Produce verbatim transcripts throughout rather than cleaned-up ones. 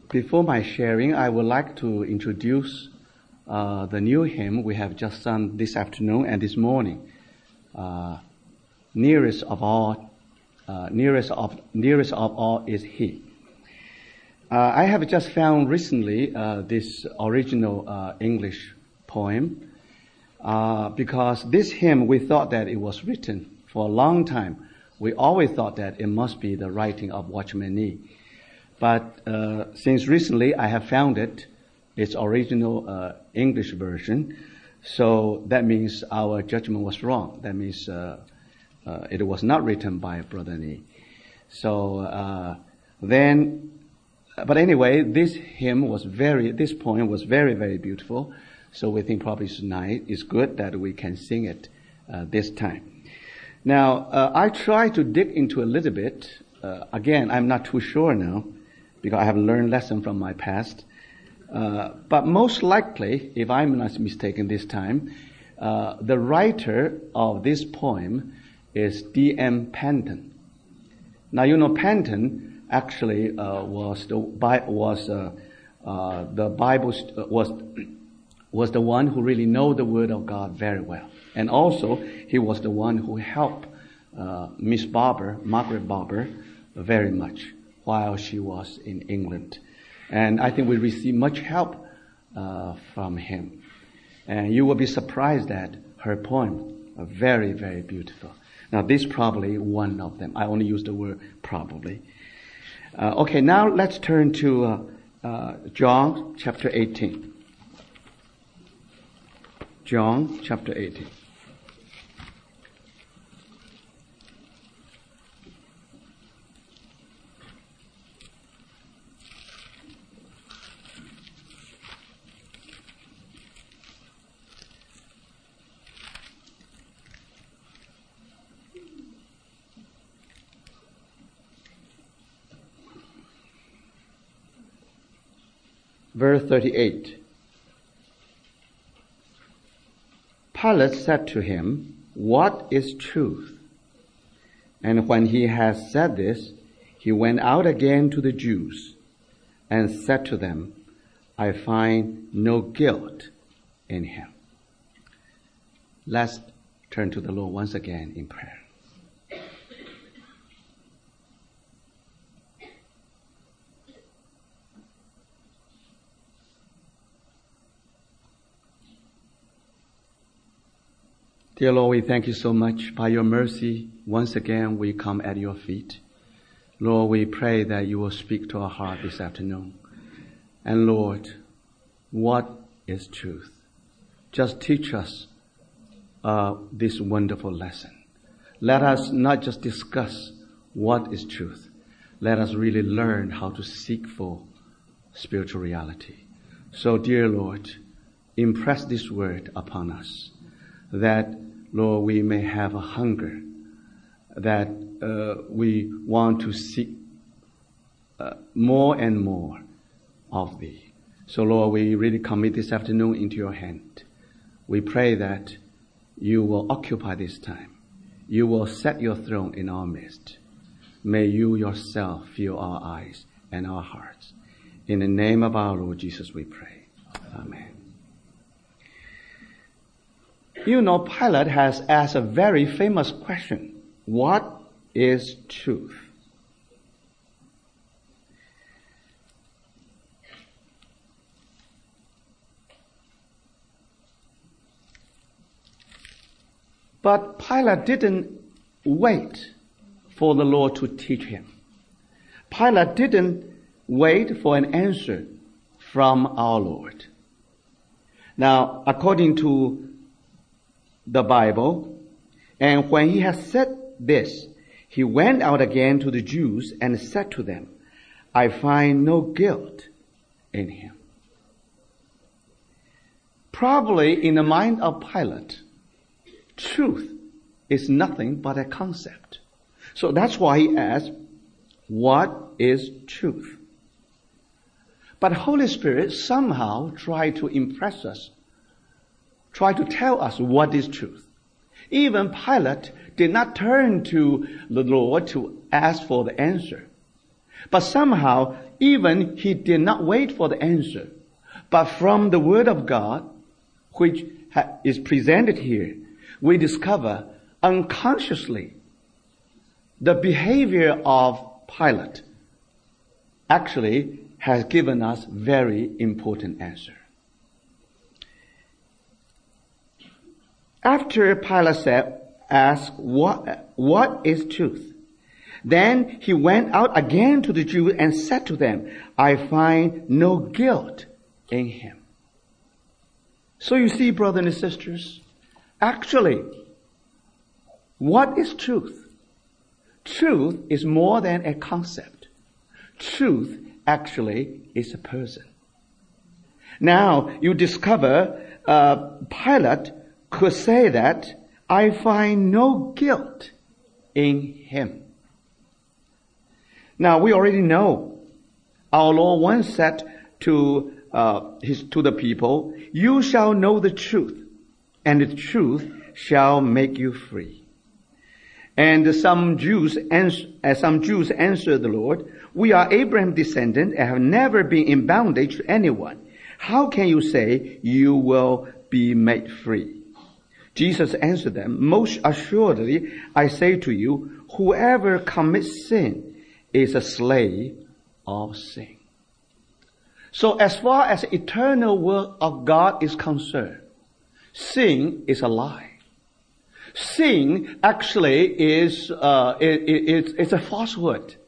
Before my sharing, I would like to introduce uh, the new hymn we have just sung this afternoon and this morning. Uh, nearest of all, uh, nearest of nearest of all is He. Uh, I have just found recently uh, this original uh, English poem uh, because this hymn, we thought that it was written for a long time. We always thought that it must be the writing of Watchman Nee. But uh, since recently I have found it, its original uh, English version, so that means our judgment was wrong. That means uh, uh, it was not written by Brother Nee. So uh, then, but anyway, this hymn was very, this poem was very, very beautiful. So we think probably tonight it's good that we can sing it uh, this time. Now, uh, I try to dig into a little bit. Uh, again, I'm not too sure now, because I have learned lesson from my past. Uh, but most likely, if I'm not mistaken this time, uh, the writer of this poem is D M Panton. Now, you know, Panton actually uh, was the was uh, uh, the Bible st- was was the one who really know the Word of God very well, and also he was the one who helped uh, Miss Barber, Margaret Barber, very much while she was in England. And I think we received much help uh, from him. And you will be surprised that her poems are very, very beautiful. Now, this is probably one of them. I only use the word probably. Uh, okay, now let's turn to uh, uh, John chapter eighteen. John chapter eighteen. Verse thirty-eight. Pilate said to him, "What is truth?" And when he had said this, he went out again to the Jews and said to them, "I find no guilt in him." Let's turn to the Lord once again in prayer. Dear Lord, we thank you so much. By your mercy, once again, we come at your feet. Lord, we pray that you will speak to our heart this afternoon. And Lord, what is truth? Just teach us uh, this wonderful lesson. Let us not just discuss what is truth. Let us really learn how to seek for spiritual reality. So, dear Lord, impress this word upon us, that, Lord, we may have a hunger, that uh, we want to seek uh, more and more of Thee. So, Lord, we really commit this afternoon into your hand. We pray that you will occupy this time. You will set your throne in our midst. May you yourself fill our eyes and our hearts. In the name of our Lord Jesus we pray. Amen. You know, Pilate has asked a very famous question. What is truth? But Pilate didn't wait for the Lord to teach him. Pilate didn't wait for an answer from our Lord. Now, according to the Bible, and when he had said this, he went out again to the Jews and said to them, "I find no guilt in him." Probably in the mind of Pilate, truth is nothing but a concept. So that's why he asked, "What is truth?" But Holy Spirit somehow tried to impress us, try to tell us what is truth. Even Pilate did not turn to the Lord to ask for the answer. But somehow, even he did not wait for the answer. But from the Word of God, which is presented here, we discover unconsciously the behavior of Pilate actually has given us very important answer. After Pilate said, asked, what, what is truth? Then he went out again to the Jews and said to them, I find no guilt in him. So you see, brothers and sisters, actually, what is truth? Truth is more than a concept. Truth actually is a person. Now, you discover uh, Pilate could say that, I find no guilt in him. Now, we already know our Lord once said to uh, his to the people, you shall know the truth, and the truth shall make you free. And some Jews, ans- as some Jews answered the Lord, we are Abraham's descendants and have never been in bondage to anyone. How can you say you will be made free? Jesus answered them, most assuredly, I say to you, whoever commits sin is a slave of sin. So as far as the eternal work of God is concerned, sin is a lie. Sin actually is, uh, it, it, it's a falsehood.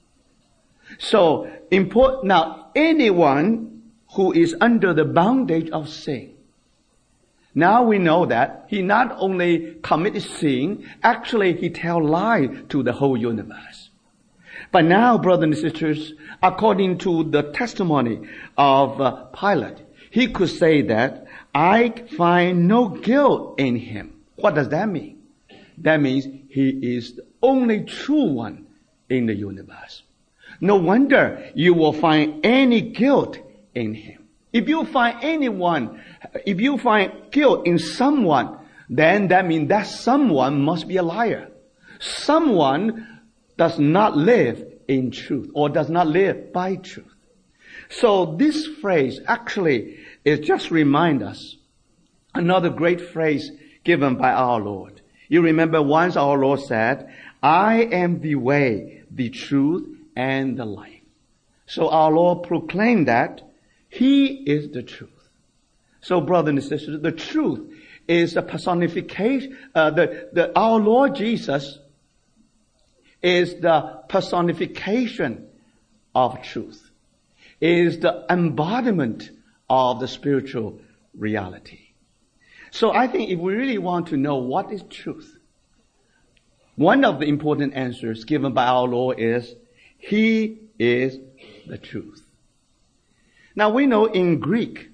So, important, now anyone who is under the bondage of sin, now we know that he not only committed sin, actually he tell lie to the whole universe. But now, brothers and sisters, according to the testimony of uh, Pilate, he could say that, I find no guilt in him. What does that mean? That means he is the only true one in the universe. No wonder you will find any guilt in him. If you find anyone, if you find guilt in someone, then that means that someone must be a liar. Someone does not live in truth or does not live by truth. So this phrase actually is just remind us another great phrase given by our Lord. You remember once our Lord said, I am the way, the truth, and the life. So our Lord proclaimed that He is the truth. So brothers and sisters, the truth is a personification, uh, the, the, our Lord Jesus is the personification of truth, is the embodiment of the spiritual reality. So I think if we really want to know what is truth, one of the important answers given by our Lord is, He is the truth. Now we know in Greek,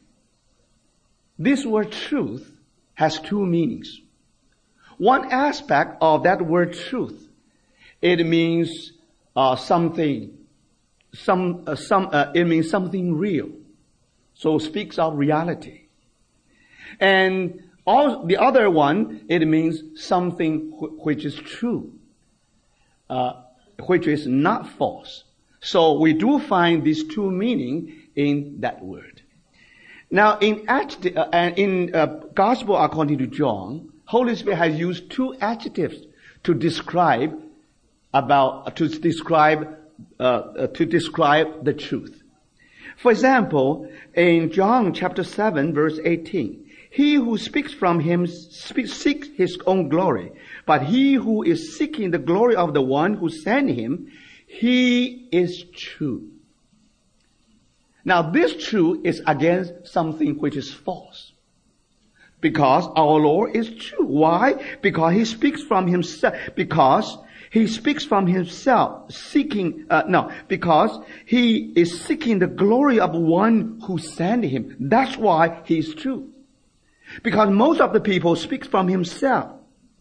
this word truth has two meanings. One aspect of that word truth, it means uh, something, some, uh, some, uh, it means something real. So it speaks of reality. And all, the other one, it means something wh- which is true, uh, which is not false. So we do find these two meanings in that word. Now, in adjective, uh, in uh, Gospel according to John, Holy Spirit has used two adjectives to describe about to describe uh, uh, to describe the truth. For example, in John chapter seven, verse eighteen, he who speaks from him speaks, seeks his own glory, but he who is seeking the glory of the one who sent him, he is true. Now, this truth is against something which is false. Because our Lord is true. Why? Because He speaks from Himself. Because He speaks from Himself, seeking, uh, no, because He is seeking the glory of one who sent Him. That's why He is true. Because most of the people speak from Himself.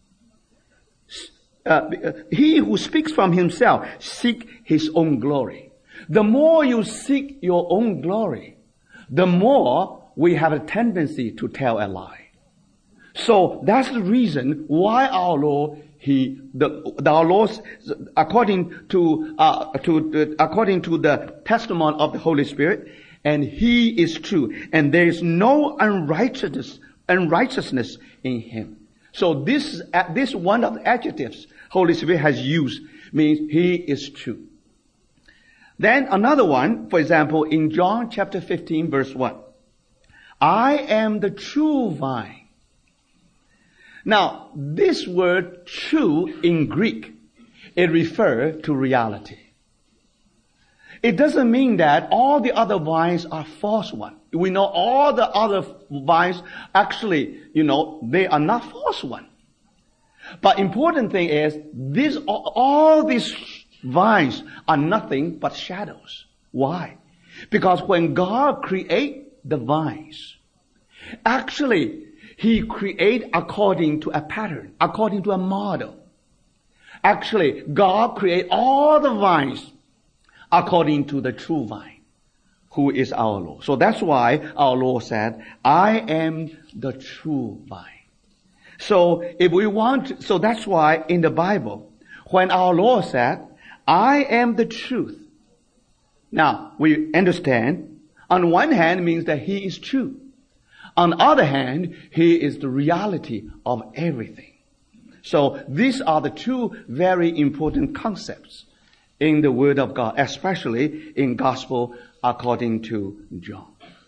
Uh, he who speaks from himself seek his own glory. The more you seek your own glory, the more we have a tendency to tell a lie. So that's the reason why our Lord, he, the, the our Lord, according to, uh, to, uh, according to the testimony of the Holy Spirit, and he is true, and there is no unrighteousness, unrighteousness in him. So this, uh, this one of the adjectives Holy Spirit has used means he is true. Then another one, for example, in John chapter fifteen verse one. I am the true vine. Now, this word true in Greek, it refers to reality. It doesn't mean that all the other vines are false ones. We know all the other vines, actually, you know, they are not false ones. But important thing is, this, all these vines are nothing but shadows. Why? Because when God created the vines, actually, He created according to a pattern, according to a model. Actually, God created all the vines according to the true vine, who is our Lord. So that's why our Lord said, I am the true vine. So if we want, so that's why in the Bible, when our Lord said, I am the truth. Now, we understand, on one hand means that He is true. On the other hand, He is the reality of everything. So these are the two very important concepts in the Word of God, especially in Gospel according to John.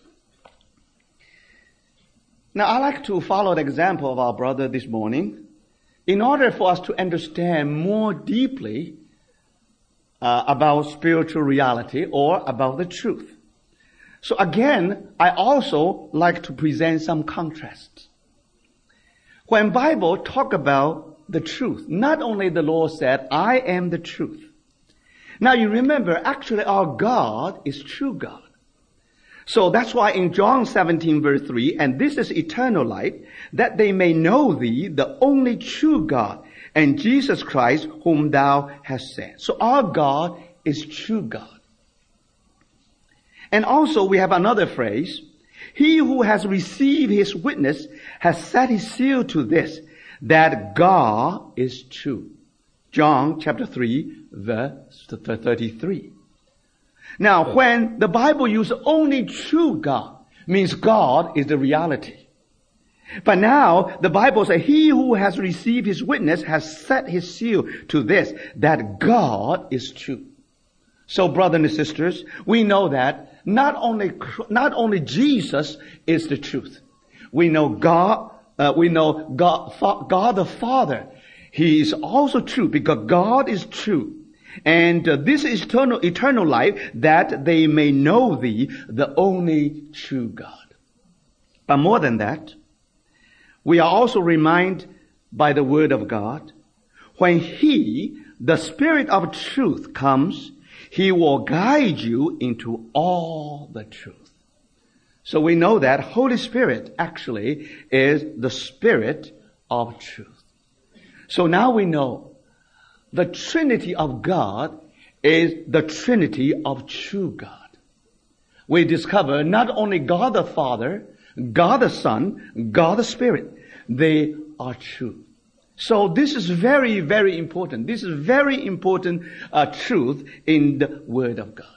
Now, I like to follow the example of our brother this morning in order for us to understand more deeply uh, about spiritual reality or about the truth. So again, I also like to present some contrasts. When Bible talk about the truth, not only the Lord said, I am the truth. Now you remember, actually our God is true God. So that's why in John seventeen verse three, and this is eternal life, that they may know thee, the only true God, and Jesus Christ whom thou hast sent. So our God is true God. And also we have another phrase, he who has received his witness has set his seal to this, that God is true. John chapter three verse thirty-three. Now, when the Bible uses only true God, means God is the reality. But now, the Bible says, he who has received his witness has set his seal to this, that God is true. So, brothers and sisters, we know that not only, not only Jesus is the truth. We know God, uh, we know God, God the Father. He is also true because God is true. And uh, this is eternal, eternal life, that they may know thee, the only true God. But more than that, we are also reminded by the word of God, when He, the Spirit of truth, comes, He will guide you into all the truth. So we know that Holy Spirit actually is the Spirit of truth. So now we know the Trinity of God is the Trinity of true God. We discover not only God the Father, God the Son, God the Spirit, they are true. So this is very, very important. This is very important uh, truth in the Word of God.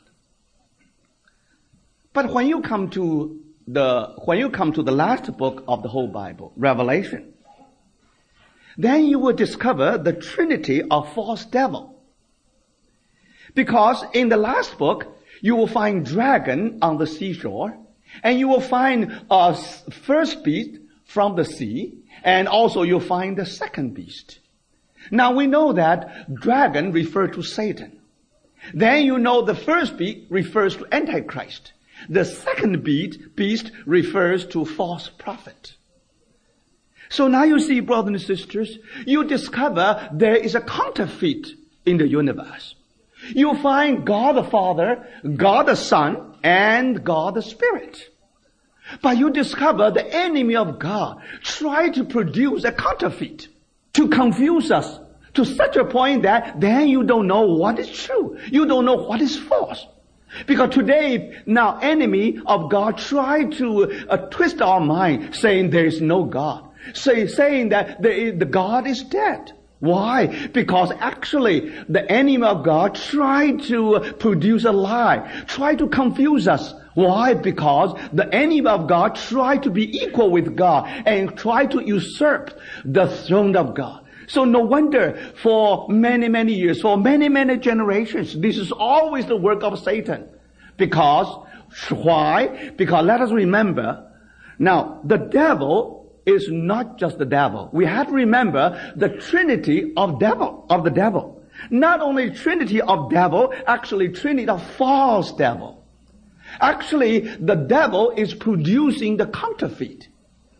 But when you come to the, when you come to the last book of the whole Bible, Revelation, then you will discover the trinity of false devil. Because in the last book, you will find dragon on the seashore, and you will find a first beast from the sea, and also you'll find the second beast. Now we know that dragon refers to Satan. Then you know the first beast refers to Antichrist. The second beast, beast refers to false prophet. So now you see, brothers and sisters, you discover there is a counterfeit in the universe. You find God the Father, God the Son, and God the Spirit. But you discover the enemy of God try to produce a counterfeit to confuse us to such a point that then you don't know what is true. You don't know what is false. Because today, now enemy of God try to uh, twist our mind saying there is no God. Say, saying that the, the God is dead. Why? Because actually the enemy of God tried to produce a lie, tried to confuse us. Why? Because the enemy of God tried to be equal with God and tried to usurp the throne of God. So no wonder for many, many years, for many, many generations, this is always the work of Satan. Because, why? Because let us remember, now the devil is not just the devil. We have to remember the trinity of devil, of the devil. Not only trinity of devil, actually trinity of false devil. Actually, the devil is producing the counterfeit.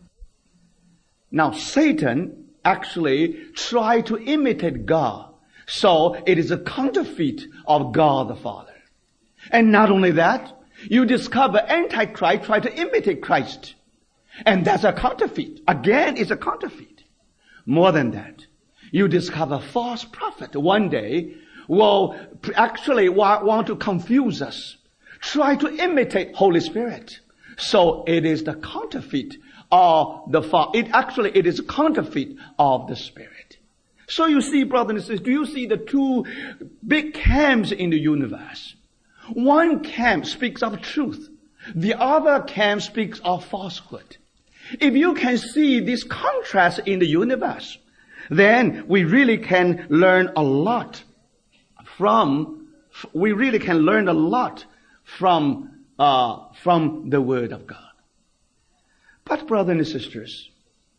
Now, Satan actually tried to imitate God. So, it is a counterfeit of God the Father. And not only that, you discover Antichrist tried to imitate Christ. And that's a counterfeit. Again, it's a counterfeit. More than that, you discover false prophet one day will actually want to confuse us, try to imitate Holy Spirit. So it is the counterfeit of the Father. It actually, it is a counterfeit of the Spirit. So you see, brothers and sisters, do you see the two big camps in the universe? One camp speaks of truth. The other camp speaks of falsehood. If you can see this contrast in the universe, then we really can learn a lot from, we really can learn a lot from, uh, from the Word of God. But brothers and sisters,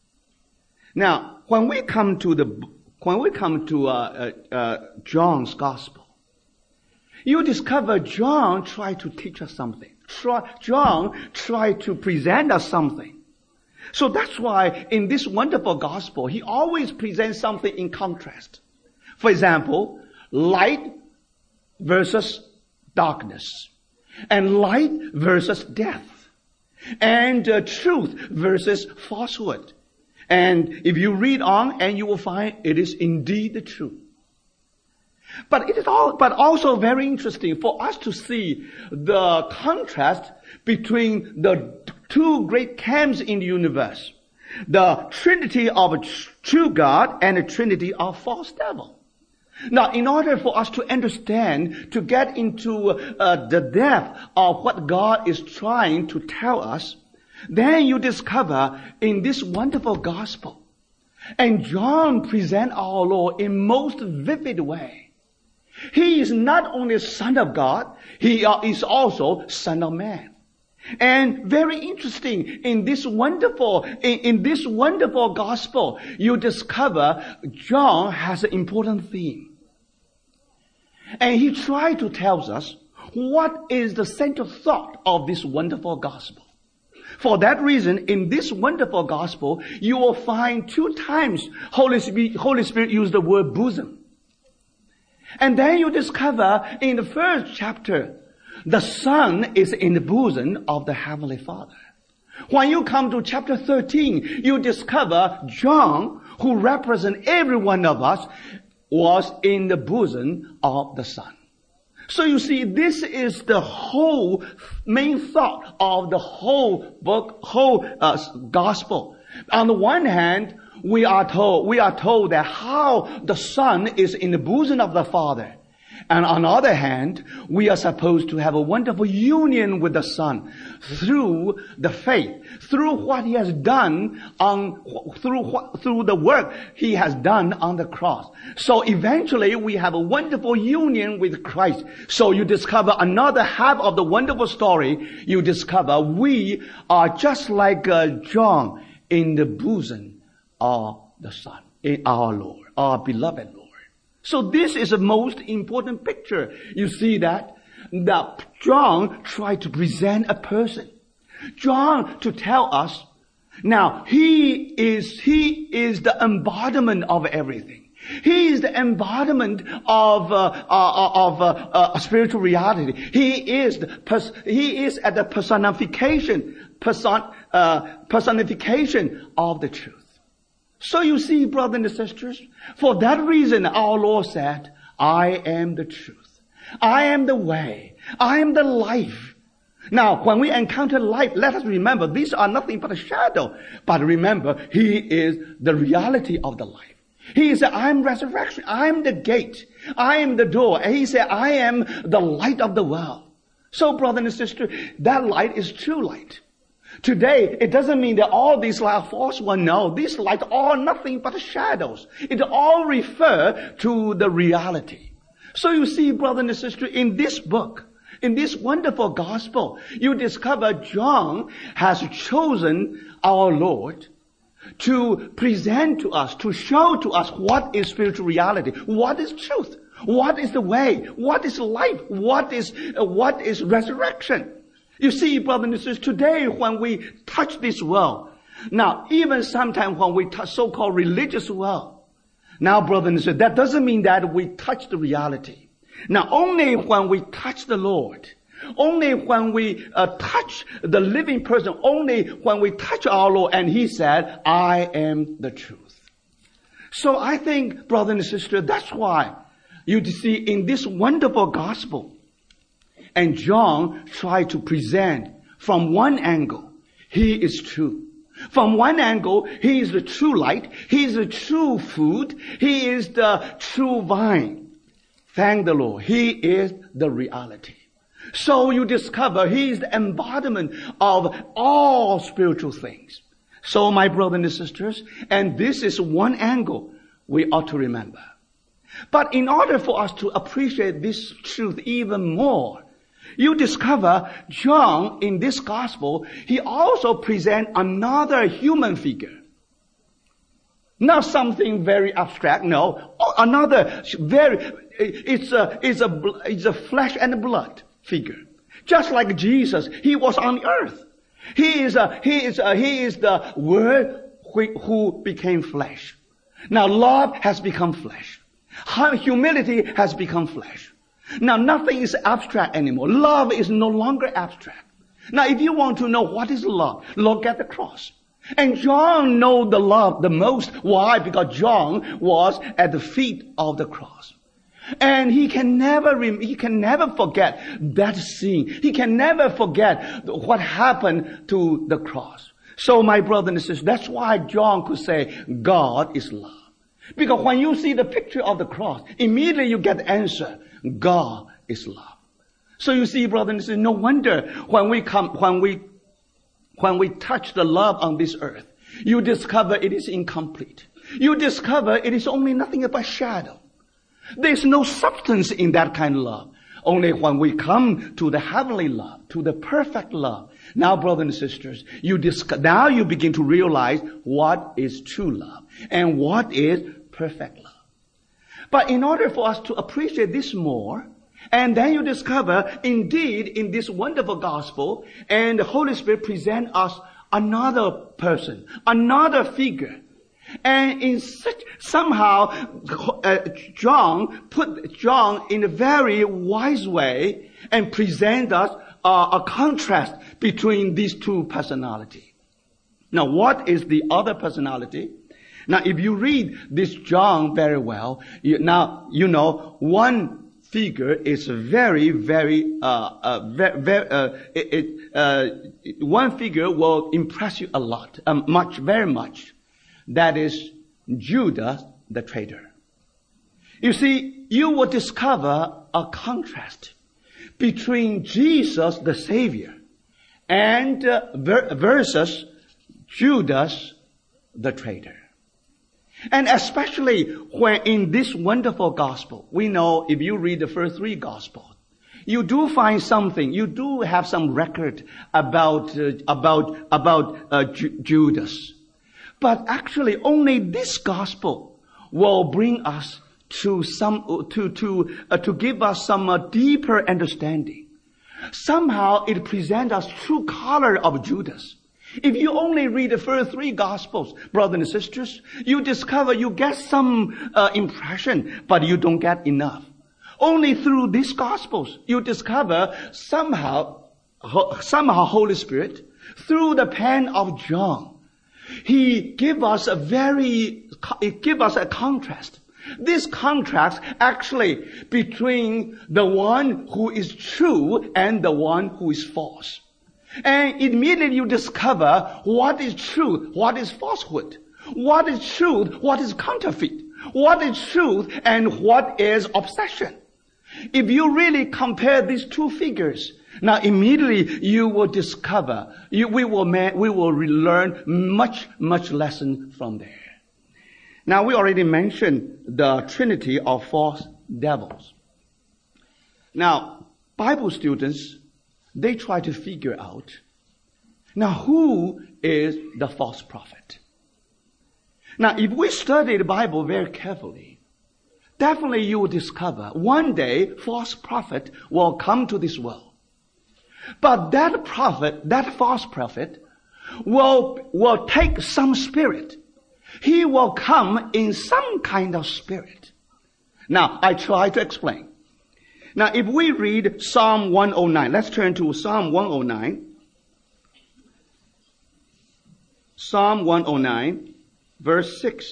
now, when we come to the, when we come to, uh, uh, uh, John's Gospel, you discover John tried to teach us something. Try, John tried to present us something. So that's why in this wonderful gospel, he always presents something in contrast. For example, light versus darkness, and light versus death, and uh, truth versus falsehood. And if you read on, and you will find it is indeed the truth. But it is all, but also very interesting for us to see the contrast between the two great camps in the universe. The Trinity of a true God and the Trinity of false devil. Now, in order for us to understand, to get into uh, the depth of what God is trying to tell us, then you discover in this wonderful gospel. And John presents our Lord in most vivid way. He is not only Son of God, he is also Son of Man. And very interesting, in this wonderful, in, in this wonderful gospel, you discover John has an important theme. And he tried to tell us what is the central thought of this wonderful gospel. For that reason, in this wonderful gospel, you will find two times Holy Spirit, Holy Spirit used the word bosom. And then you discover in the first chapter, the Son is in the bosom of the Heavenly Father. When you come to chapter thirteen, you discover John, who represents every one of us, was in the bosom of the Son. So you see, this is the whole main thought of the whole book, whole uh, gospel. On the one hand, we are told, we are told that how the Son is in the bosom of the Father. And on the other hand, we are supposed to have a wonderful union with the Son through the faith, through what He has done on, through what, through the work He has done on the cross. So eventually we have a wonderful union with Christ. So you discover another half of the wonderful story. You discover we are just like uh, John in the bosom of the Son, in our Lord, our beloved Lord. So this is the most important picture. You see that, that John tried to present a person. John to tell us, now he is, he is the embodiment of everything. He is the embodiment of, uh, uh, of, uh, uh, spiritual reality. He is the, pers- he is at the personification, person, uh, personification of the truth. So you see, brothers and sisters, for that reason our Lord said, I am the truth. I am the way. I am the life. Now, when we encounter life, let us remember, these are nothing but a shadow. But remember, He is the reality of the life. He said, I am resurrection. I am the gate. I am the door. And he said, I am the light of the world. So, brother and sister, that light is true light. Today, it doesn't mean that all these light are false one. No, these lights are nothing but shadows. It all refer to the reality. So you see, brother and sister, in this book, in this wonderful gospel, you discover John has chosen our Lord to present to us, to show to us what is spiritual reality, what is truth, what is the way, what is life, what is uh, what is resurrection. You see, brothers and sisters, today when we touch this world, now even sometimes when we touch so-called religious world, now brothers and sisters, that doesn't mean that we touch the reality. Now only when we touch the Lord, only when we uh, touch the living person, only when we touch our Lord, and He said, I am the truth. So I think, brother and sister, that's why you see in this wonderful gospel, and John tried to present from one angle, He is true. From one angle, He is the true light. He is the true food. He is the true vine. Thank the Lord. He is the reality. So you discover He is the embodiment of all spiritual things. So my brothers and sisters, and this is one angle we ought to remember. But in order for us to appreciate this truth even more, you discover John in this gospel, he also presents another human figure. Not something very abstract, no. Another very, it's a, it's a, it's a flesh and blood figure. Just like Jesus, He was on the earth. He is a, he is a, he is the Word who, who became flesh. Now love has become flesh. Humility has become flesh. Now nothing is abstract anymore. Love is no longer abstract. Now if you want to know what is love, look at the cross. And John knows the love the most. Why? Because John was at the feet of the cross. And he can never, he can never forget that scene. He can never forget what happened to the cross. So my brother and sister, that's why John could say, God is love. Because when you see the picture of the cross, immediately you get the answer, God is love. So you see, brother and sister, no wonder when we come, when we, when we touch the love on this earth, you discover it is incomplete. You discover it is only nothing but shadow. There's no substance in that kind of love. Only when we come to the heavenly love, to the perfect love. Now, brothers and sisters, you discover, now you begin to realize what is true love and what is perfect love. But in order for us to appreciate this more, and then you discover, indeed, in this wonderful gospel, and the Holy Spirit present us another person, another figure. And in such, somehow, uh, John put John in a very wise way and present us uh, a contrast between these two personalities. Now, what is the other personality? Now, if you read this John very well, you, now, you know, one figure is very, very, uh, uh, very, very uh, it, it, uh, one figure will impress you a lot, um, much, very much. That is Judas the traitor. You see, you will discover a contrast between Jesus the Savior and uh, ver- versus Judas the traitor. And especially when in this wonderful gospel, we know if you read the first three gospels, you do find something, you do have some record about, uh, about, about uh, Ju- Judas. But actually only this gospel will bring us to some, to, to, uh, to give us some uh, deeper understanding. Somehow it presents us true color of Judas. If you only read the first three gospels, brothers and sisters, you discover you get some uh, impression, but you don't get enough. Only through these gospels, you discover somehow, ho- somehow Holy Spirit, through the pen of John, He give us a very, it give us a contrast. This contrast actually between the one who is true and the one who is false. And immediately you discover what is truth, what is falsehood, what is truth, what is counterfeit, What is truth and what is obsession? If you really compare these two figures, now immediately you will discover, you, we will we will learn much, much lesson from there. Now we already mentioned the trinity of false devils. Now, Bible students, they try to figure out, now who is the false prophet? Now, if we study the Bible very carefully, definitely you will discover one day false prophet will come to this world. But that prophet, that false prophet, will, will take some spirit. He will come in some kind of spirit. Now, I try to explain. Now, if we read Psalm one oh nine, let's turn to Psalm one oh nine. Psalm one oh nine, verse six.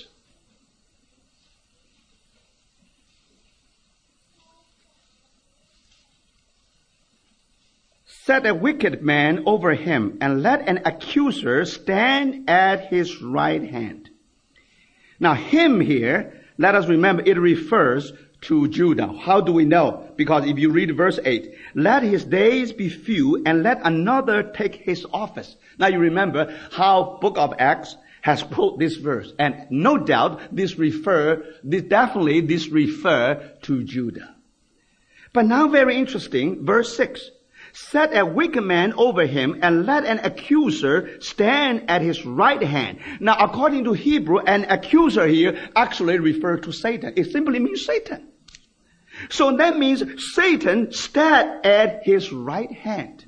Set a wicked man over him, and let an accuser stand at his right hand. Now, him here, let us remember, it refers to Judah. How do we know? Because if you read verse eight, let his days be few, and let another take his office. Now, you remember how Book of Acts has quoted this verse, and no doubt this refer, this definitely this refer to Judah. But now, very interesting, verse six. Set a wicked man over him, and let an accuser stand at his right hand. Now, according to Hebrew, an accuser here actually refers to Satan. It simply means Satan. So that means Satan stand at his right hand.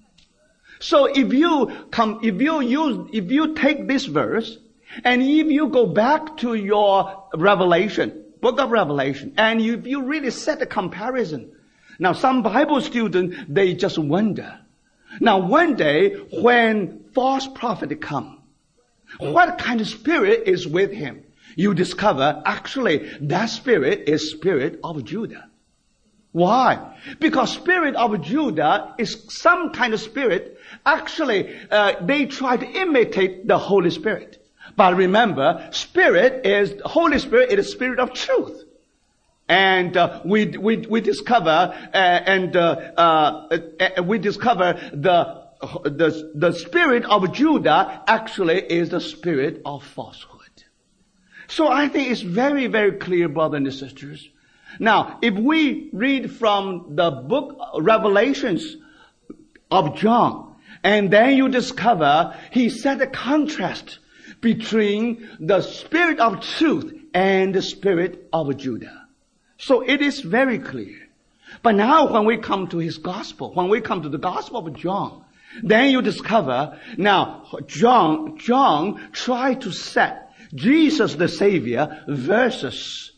So if you come, if you use, if you take this verse, and if you go back to your Revelation, book of Revelation, and if you really set a comparison, now, some Bible students, they just wonder. Now, one day, when false prophet come, what kind of spirit is with him? You discover, actually, that spirit is spirit of Judah. Why? Because spirit of Judah is some kind of spirit. Actually, uh, they try to imitate the Holy Spirit. But remember, spirit is, Holy Spirit is the spirit of truth. And uh, we we we discover uh, and uh, uh, uh, we discover the the the spirit of Judah actually is the spirit of falsehood. So I think it's very very clear, brothers and sisters. Now, if we read from the book Revelations of John, and then you discover he set a contrast between the spirit of truth and the spirit of Judah. So it is very clear. But now when we come to his gospel, when we come to the gospel of John, then you discover, now John, John tried to set Jesus the Savior versus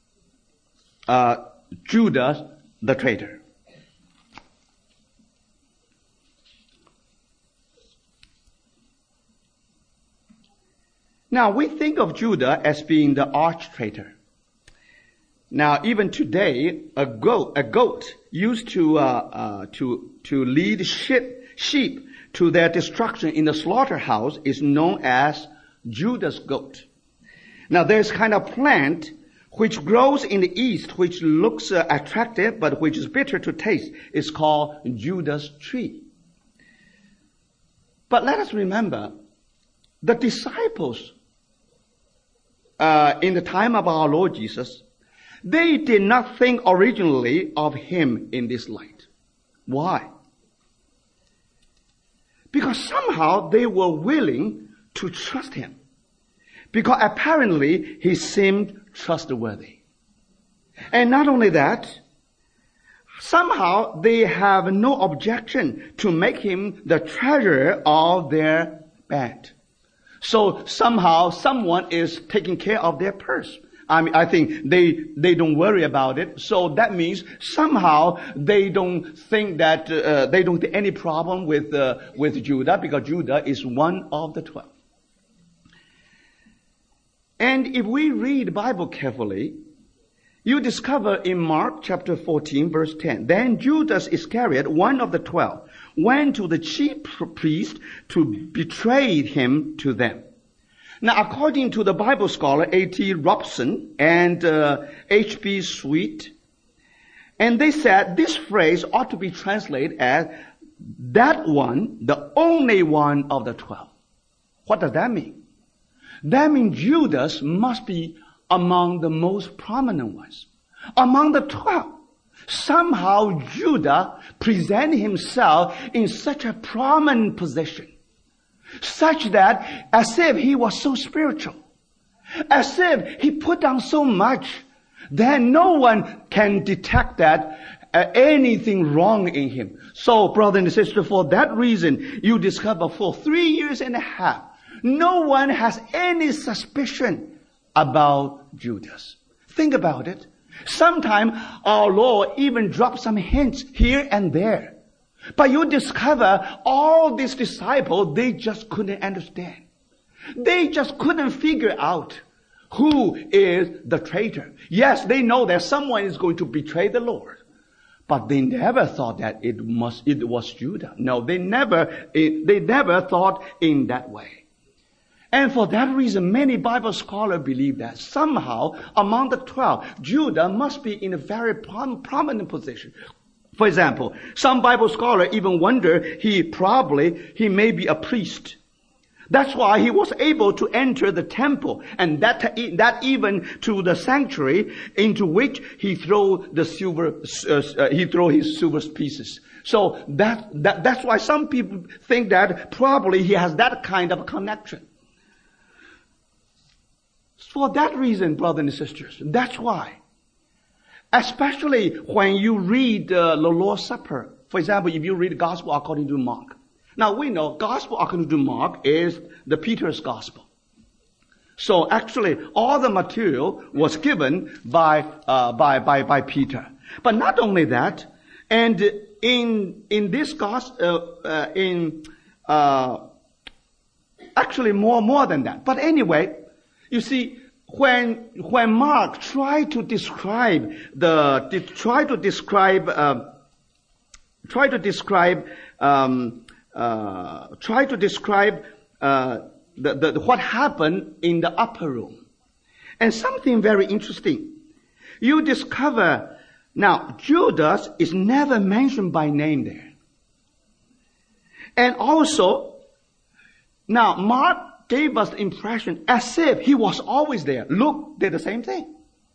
uh, Judas the traitor. Now we think of Judah as being the arch traitor. Now, even today, a goat, a goat used to, uh, uh, to, to lead sheep, sheep to their destruction in the slaughterhouse is known as Judah's goat. Now, there's kind of plant which grows in the east, which looks uh, attractive, but which is bitter to taste. It's called Judah's tree. But let us remember, the disciples, uh, in the time of our Lord Jesus, they did not think originally of him in this light. Why? Because somehow they were willing to trust him. Because apparently he seemed trustworthy. And not only that, somehow they have no objection to make him the treasurer of their band. So somehow someone is taking care of their purse. I mean, I think they, they don't worry about it. So that means somehow they don't think that, uh, they don't think any problem with, uh, with Judah, because Judah is one of the twelve. And if we read the Bible carefully, you discover in Mark chapter fourteen, verse ten, then Judas Iscariot, one of the twelve, went to the chief priest to betray him to them. Now, according to the Bible scholar A T Robson and uh, H B Sweet, and they said this phrase ought to be translated as that one, the only one of the twelve. What does that mean? That means Judas must be among the most prominent ones. Among the twelve. Somehow Judah presented himself in such a prominent position, such that as if he was so spiritual, as if he put down so much, that no one can detect that uh, anything wrong in him. So, brother and sister, for that reason, you discover for three years and a half, no one has any suspicion about Judas. Think about it. Sometimes our Lord even drops some hints here and there. But you discover all these disciples, they just couldn't understand. They just couldn't figure out who is the traitor. Yes, they know that someone is going to betray the Lord. But they never thought that it must, it was Judah. No, they never, they never thought in that way. And for that reason, many Bible scholars believe that somehow among the twelve, Judah must be in a very prom- prominent position. For example, some Bible scholars even wonder he probably, he may be a priest. That's why he was able to enter the temple, and that, that even to the sanctuary into which he throw the silver, uh, he throw his silver pieces. So that, that, that's why some people think that probably he has that kind of connection. For that reason, brothers and sisters, that's why. Especially when you read uh, the Lord's Supper. For example, if you read the Gospel according to Mark. Now we know Gospel according to Mark is the Peter's Gospel. So actually, all the material was given by uh, by by by Peter. But not only that, and in in this gospel, uh, uh, in uh, actually more more than that. But anyway, you see, when when Mark tried to describe the try to describe uh, try to describe um, uh, try to describe uh, the, the what happened in the upper room, and something very interesting, you discover now Judas is never mentioned by name there, and also now Mark gave us the impression as if he was always there. Luke did the same thing.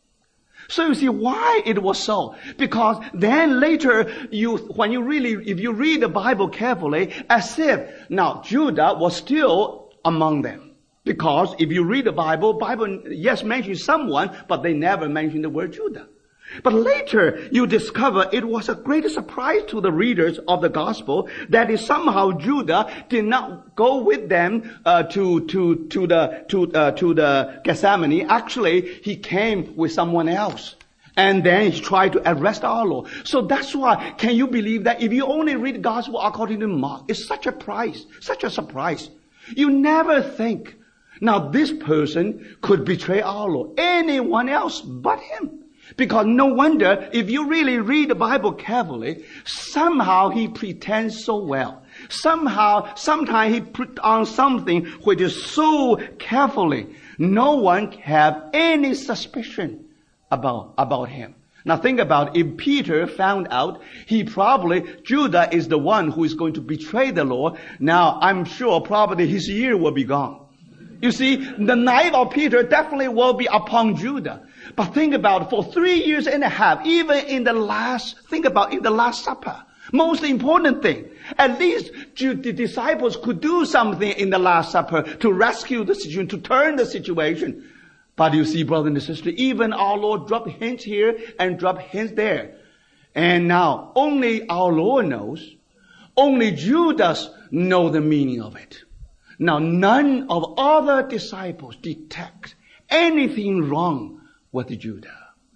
So you see why it was so. Because then later, you, when you really, if you read the Bible carefully, as if, now Judah was still among them. Because if you read the Bible, Bible, yes, mentions someone, but they never mention the word Judah. But later, you discover it was a great surprise to the readers of the gospel that is somehow Judah did not go with them uh, to to to the to uh, to the Gethsemane. Actually, he came with someone else, and then he tried to arrest our Lord. So that's why, can you believe that if you only read the gospel according to Mark, it's such a prize, such a surprise. You never think, now this person could betray our Lord, anyone else but him. Because no wonder, if you really read the Bible carefully, somehow he pretends so well. Somehow, sometimes he put on something which is so carefully, no one have any suspicion about, about him. Now think about it. If Peter found out, he probably, Judah is the one who is going to betray the Lord. Now I'm sure probably his ear will be gone. You see, the knife of Peter definitely will be upon Judah. But think about it, for three years and a half, even in the last, think about in the Last Supper, most important thing, at least the disciples could do something in the Last Supper to rescue the situation, to turn the situation. But you see, brother and sister, even our Lord dropped hints here and dropped hints there. And now, only our Lord knows, only Judas knows the meaning of it. Now, none of other disciples detect anything wrong with Judah.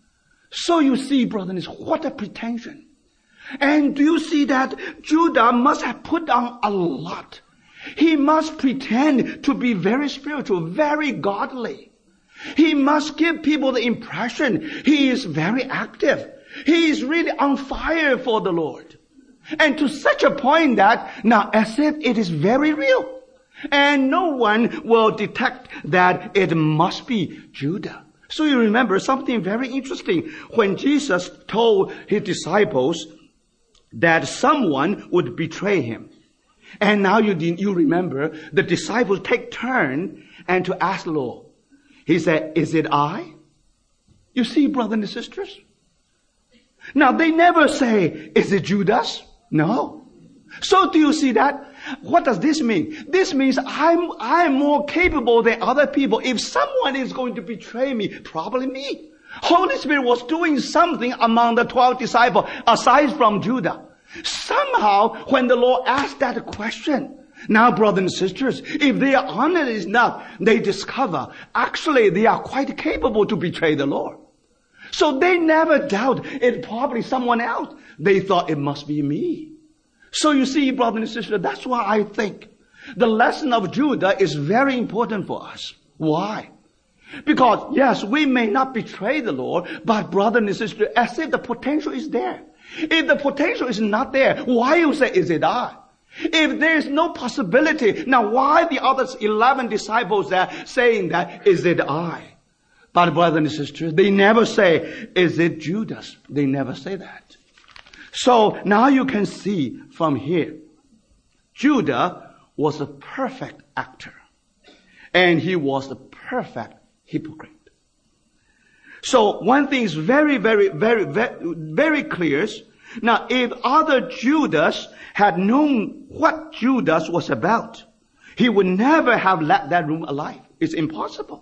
So you see, brothers, what a pretension. And do you see that Judah must have put on a lot? He must pretend to be very spiritual, very godly. He must give people the impression he is very active. He is really on fire for the Lord. And to such a point that now as if it is very real. And no one will detect that it must be Judah. So you remember something very interesting. When Jesus told his disciples that someone would betray him. And now you, you remember the disciples take turn and to ask the Lord. He said, is it I? You see, brothers and sisters? Now they never say, is it Judas? No. So do you see that? What does this mean? This means I'm, I'm more capable than other people. If someone is going to betray me, probably me. Holy Spirit was doing something among the twelve disciples aside from Judah. Somehow, when the Lord asked that question, now brothers and sisters, if they are honest enough, they discover actually they are quite capable to betray the Lord. So they never doubt it's probably someone else. They thought it must be me. So you see, brothers and sisters, that's why I think the lesson of Judah is very important for us. Why? Because, yes, we may not betray the Lord, but brothers and sisters, as if the potential is there. If the potential is not there, why you say, is it I? If there is no possibility, now why the other eleven disciples are saying that, is it I? But brothers and sisters, they never say, is it Judas? They never say that. So now you can see from here, Judah was a perfect actor. And he was a perfect hypocrite. So one thing is very, very, very, very, very clear. Now, if other Judas had known what Judas was about, he would never have let that room alive. It's impossible.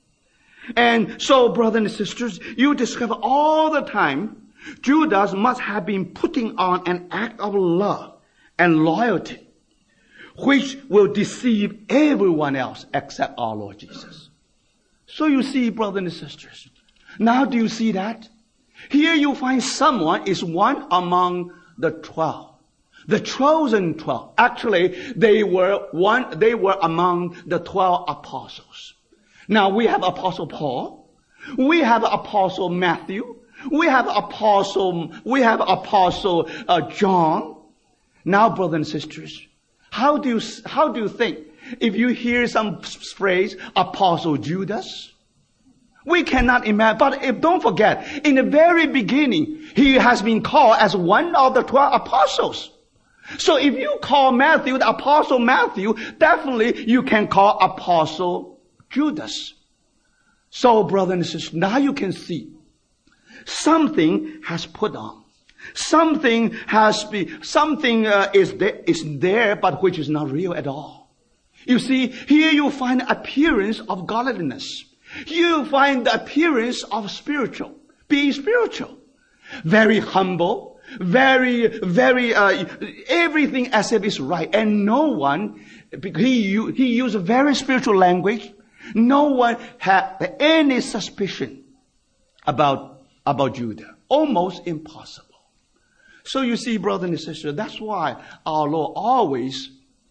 And so, brothers and sisters, you discover all the time, Judas must have been putting on an act of love and loyalty, which will deceive everyone else except our Lord Jesus. So you see, brothers and sisters, now do you see that? Here you find someone is one among the twelve. The chosen twelve. Actually, they were one, they were among the twelve apostles. Now we have Apostle Paul. We have Apostle Matthew. We have Apostle, we have Apostle uh, John. Now, brothers and sisters, how do you, how do you think if you hear some phrase, Apostle Judas? We cannot imagine, but if, don't forget, in the very beginning, he has been called as one of the twelve apostles. So if you call Matthew the Apostle Matthew, definitely you can call Apostle Judas. So, brothers and sisters, now you can see something has put on. Something has been, something uh, is there, is there, but which is not real at all. You see, here you find appearance of godliness. You find the appearance of spiritual, being spiritual. Very humble, very, very, uh, everything as if it's right. And no one, he, he used a very spiritual language. No one had any suspicion about, about Judah. Almost impossible. So you see, brothers and sisters, that's why our Lord always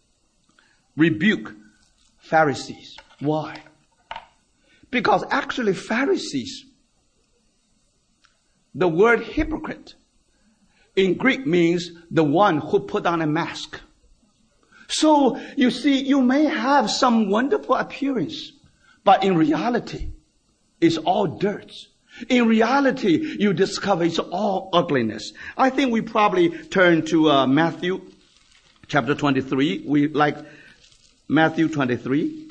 rebuked Pharisees. Why? Because actually Pharisees, the word hypocrite in Greek means the one who put on a mask. So you see, you may have some wonderful appearance, but in reality, it's all dirt. In reality, you discover it's all ugliness. I think we probably turn to uh, Matthew chapter twenty-three. We like Matthew twenty-three.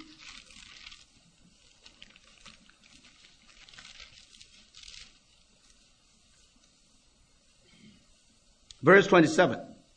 Verse twenty-seven.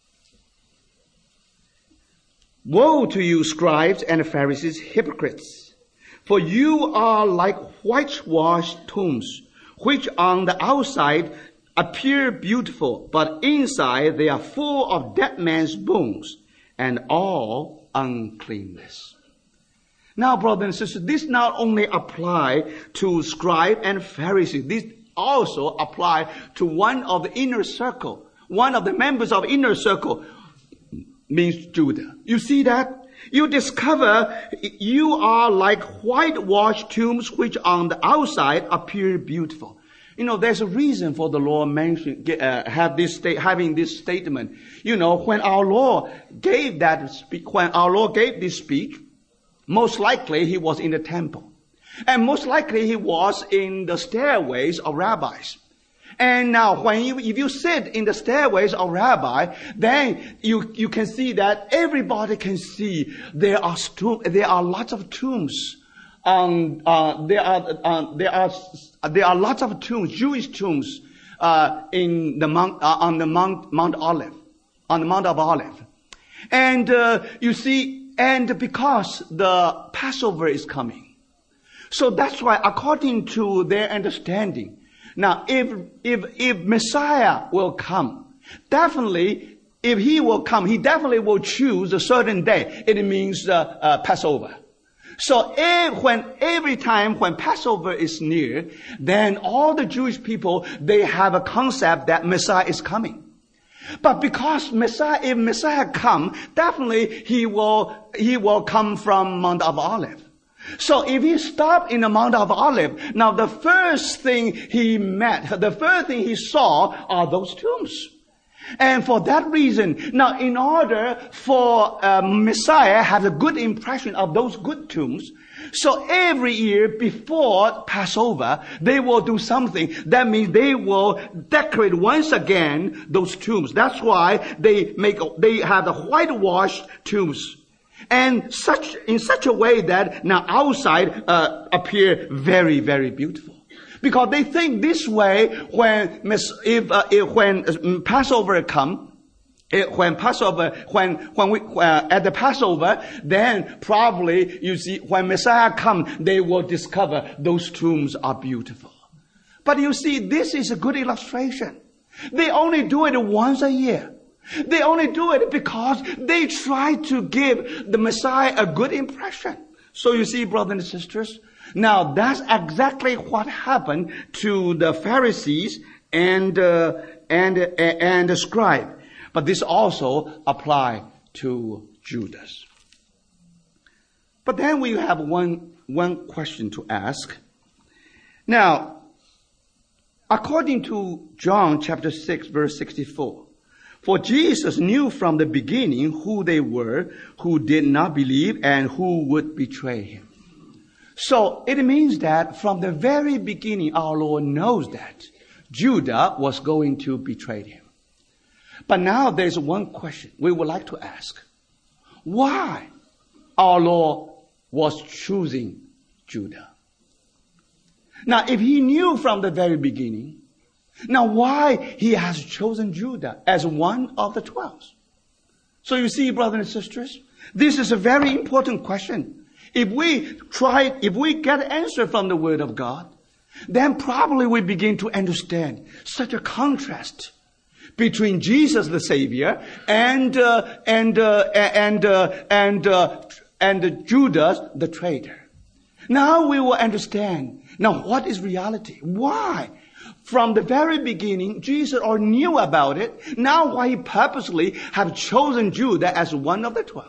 Woe to you, scribes and Pharisees, hypocrites! For you are like whitewashed tombs, which on the outside appear beautiful, but inside they are full of dead men's bones and all uncleanness. Now, brothers and sisters, this not only apply to scribe and Pharisees, this also apply to one of the inner circle. One of the members of inner circle means Judah. You see that? You discover you are like whitewashed tombs which on the outside appear beautiful. You know, there's a reason for the Lord mention, uh, have this state, having this statement. You know, when our Lord gave that speech, when our Lord gave this speech, Most likely he was in the temple. And most likely he was in the stairways of rabbis. And now when you, if you sit in the stairways of rabbi, then you, you can see that everybody can see there are stu- there are lots of tombs. Um, uh, there are, uh, there are, there are lots of tombs, Jewish tombs, uh, in the mount, uh, on the Mount, Mount Olive, on the Mount of Olive. And, uh, you see, and because the Passover is coming. So that's why, according to their understanding, now if, if, if Messiah will come, definitely, if he will come, he definitely will choose a certain day. It means, uh, uh Passover. So if, when, every time when Passover is near, then all the Jewish people, they have a concept that Messiah is coming. But because Messiah, if Messiah come, definitely he will, he will come from Mount of Olive. So if he stopped in the Mount of Olive, now the first thing he met, the first thing he saw are those tombs. And for that reason, now in order for uh, Messiah have a good impression of those good tombs, so every year before Passover, they will do something. That means they will decorate once again those tombs. That's why they make, they have the whitewashed tombs. And such, in such a way that now outside, uh, appear very, very beautiful. Because they think this way, when, if, uh, if when Passover come, when Passover, when, when we, uh, at the Passover, then probably, you see, when Messiah come, they will discover those tombs are beautiful. But you see, this is a good illustration. They only do it once a year. They only do it because they try to give the Messiah a good impression. So you see, brothers and sisters, now that's exactly what happened to the Pharisees and uh, and uh, and the scribe. But this also applies to Judas. But then we have one one question to ask. Now, according to John chapter six, verse sixty-four, for Jesus knew from the beginning who they were who did not believe and who would betray him. So it means that from the very beginning, our Lord knows that Judah was going to betray him. But now there's one question we would like to ask. Why our Lord was choosing Judah? Now, if he knew from the very beginning, now why he has chosen Judah as one of the twelve? So you see, brothers and sisters, this is a very important question. If we try, if we get an answer from the Word of God, then probably we begin to understand such a contrast between Jesus the Savior and uh, and uh, and uh, and uh, and Judas the traitor. Now we will understand. Now what is reality? Why? From the very beginning, Jesus already knew about it. Now why he purposely have chosen Judah as one of the twelve?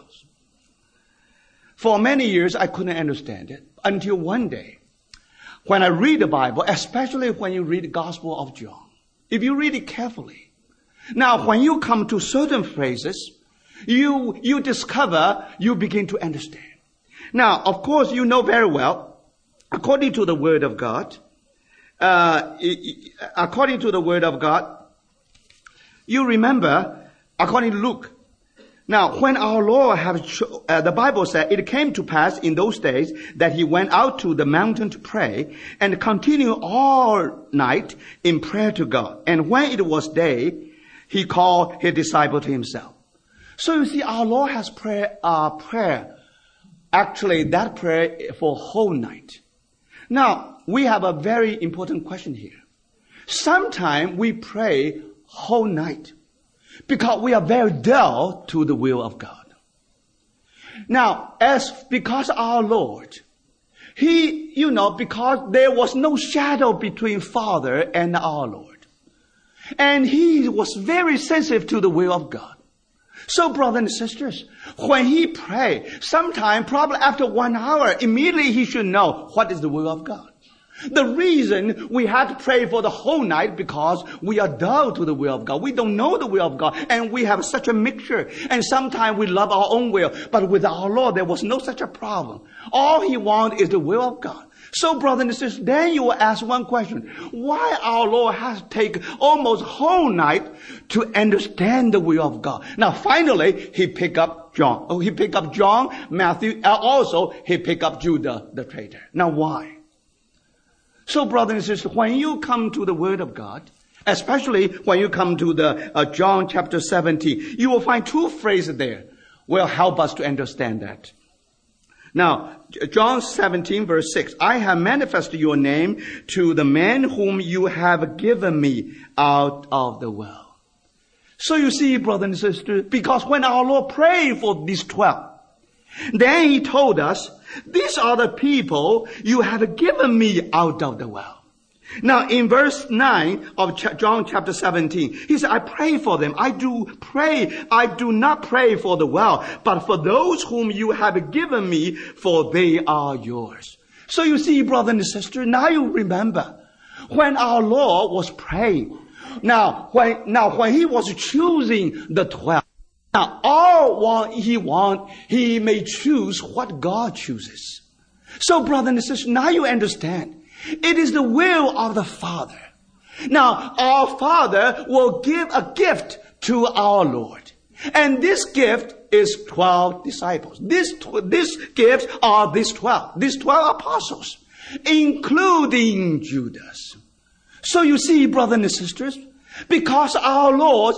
For many years, I couldn't understand it until one day, when I read the Bible, especially when you read the Gospel of John. If you read it carefully, now when you come to certain phrases, you, you discover, you begin to understand. Now, of course, you know very well, according to the Word of God, uh, according to the Word of God, you remember, according to Luke, now, when our Lord have, cho- uh, the Bible said, it came to pass in those days that he went out to the mountain to pray and continued all night in prayer to God. And when it was day, he called his disciple to himself. So you see, our Lord has prayer, uh, prayer. Actually, that prayer for whole night. Now, we have a very important question here. Sometimes we pray whole night, because we are very dull to the will of God. Now, as because our Lord, he, you know, because there was no shadow between Father and our Lord. And he was very sensitive to the will of God. So, brothers and sisters, when he prayed, sometime, probably after one hour, immediately he should know what is the will of God. The reason we have to pray for the whole night because we are dull to the will of God. We don't know the will of God, and we have such a mixture. And sometimes we love our own will. But with our Lord, there was no such a problem. All He wants is the will of God. So, brothers and sisters, then you will ask one question. Why our Lord has to take almost whole night to understand the will of God? Now, finally, He picked up John. Oh, He picked up John, Matthew, and also He picked up Judah, the traitor. Now, why? So, brothers and sisters, when you come to the Word of God, especially when you come to the uh, John chapter seventeen, you will find two phrases there will help us to understand that. Now, John seventeen verse six, I have manifested your name to the man whom you have given me out of the world. So you see, brothers and sisters, because when our Lord prayed for these twelve, then He told us, these are the people you have given me out of the world. Now, in verse nine of John chapter seventeen, He said, I pray for them. I do pray. I do not pray for the world, but for those whom you have given me, for they are yours. So you see, brother and sister, now you remember when our Lord was praying. Now, when, now when He was choosing the twelve, now, all what He want, He may choose what God chooses. So, brother and sister, now you understand. It is the will of the Father. Now, our Father will give a gift to our Lord. And this gift is twelve disciples. This, this gift are these twelve. These twelve apostles, including Judas. So you see, brothers and sisters, because our Lord,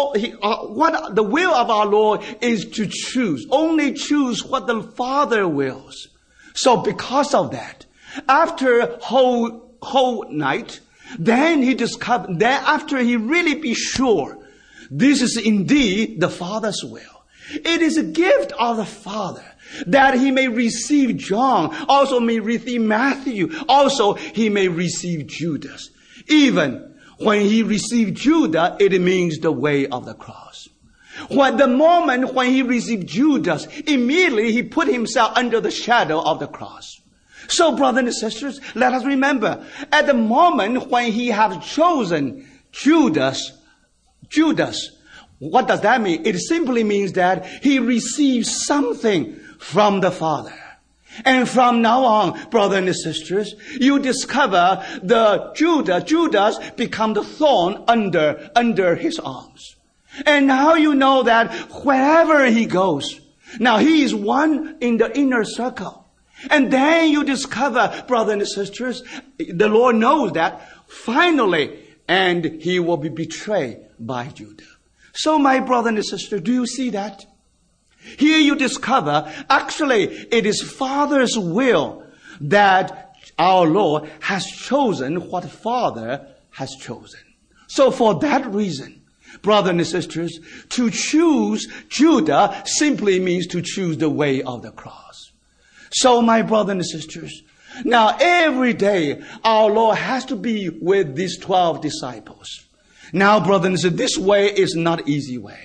what the will of our Lord is to choose, only choose what the Father wills. So because of that, after whole whole night, then he discovered, then after he really be sure, this is indeed the Father's will. It is a gift of the Father that He may receive John, also may receive Matthew, also He may receive Judas. Even when He received Judah, it means the way of the cross. When the moment when He received Judas, immediately He put Himself under the shadow of the cross. So, brothers and sisters, let us remember, at the moment when He has chosen Judas, Judas, what does that mean? It simply means that He receives something from the Father. And from now on, brothers and sisters, you discover the Judah, Judas become the thorn under, under His arms. And now you know that wherever He goes, now He is one in the inner circle. And then you discover, brothers and sisters, the Lord knows that finally, and He will be betrayed by Judah. So my brother and sister, do you see that? Here you discover, actually, it is Father's will that our Lord has chosen what Father has chosen. So for that reason, brothers and sisters, to choose Judah simply means to choose the way of the cross. So my brothers and sisters, now every day our Lord has to be with these twelve disciples. Now, brothers and sisters, this way is not easy way.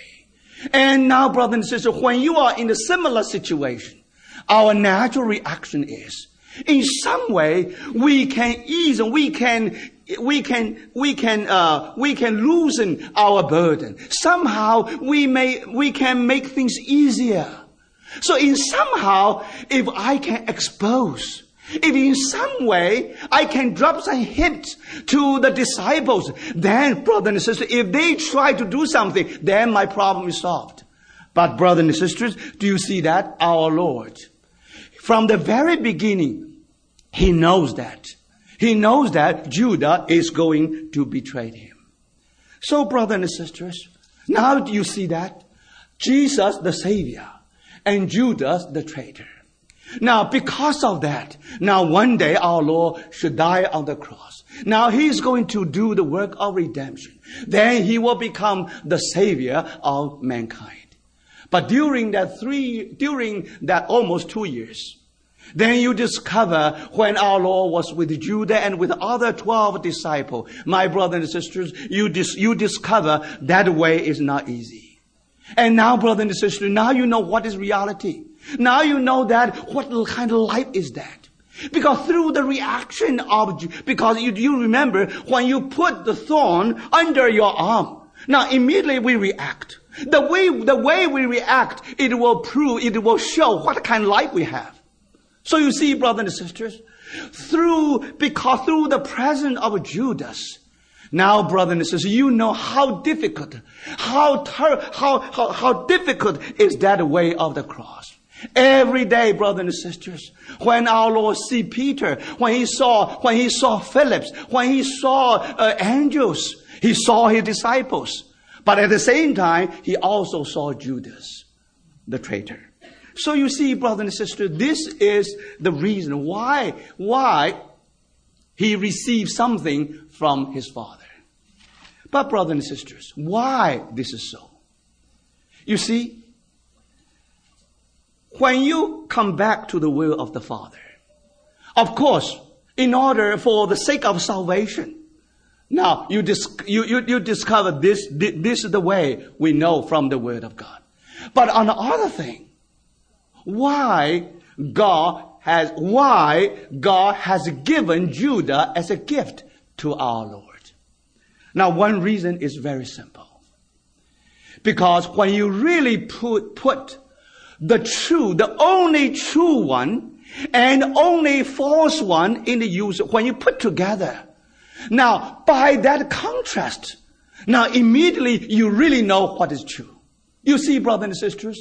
And now, brothers and sisters, when you are in a similar situation, our natural reaction is, in some way, we can ease, we can, we can, we can, uh, we can loosen our burden. Somehow, we may, we can make things easier. So, in somehow, if I can expose, if in some way I can drop some hints to the disciples, then, brothers and sisters, if they try to do something, then my problem is solved. But, brothers and sisters, do you see that? Our Lord, from the very beginning, He knows that. He knows that Judah is going to betray Him. So, brothers and sisters, now do you see that? Jesus, the Savior, and Judas, the traitor. Now, because of that, now one day our Lord should die on the cross. Now He's going to do the work of redemption. Then He will become the Savior of mankind. But during that three, during that almost two years, then you discover when our Lord was with Judah and with other twelve disciples, my brothers and sisters, you, dis, you discover that way is not easy. And now, brothers and sisters, now you know what is reality. Now you know that what kind of life is that. Because through the reaction of, because you, you remember when you put the thorn under your arm, now immediately we react. The way, the way we react, it will prove, it will show what kind of life we have. So you see, brothers and sisters, through, because through the presence of Judas, now, brothers and sisters, you know how difficult, how, ter- how, how, how difficult is that way of the cross. Every day, brothers and sisters, when our Lord see Peter, when he saw, when he saw Philip, when he saw uh, angels, he saw his disciples. But at the same time, he also saw Judas, the traitor. So you see, brothers and sisters, this is the reason why, why he received something from his Father. But brothers and sisters, why this is so? You see, when you come back to the will of the Father, of course, in order for the sake of salvation, now you, dis- you, you, you discover this, this is the way we know from the Word of God. But on the other thing, why God has, why God has given Judah as a gift to our Lord. Now one reason is very simple. Because when you really put, put the true, the only true one and only false one in the use, when you put together, now by that contrast, now immediately you really know what is true. You see, brothers and sisters,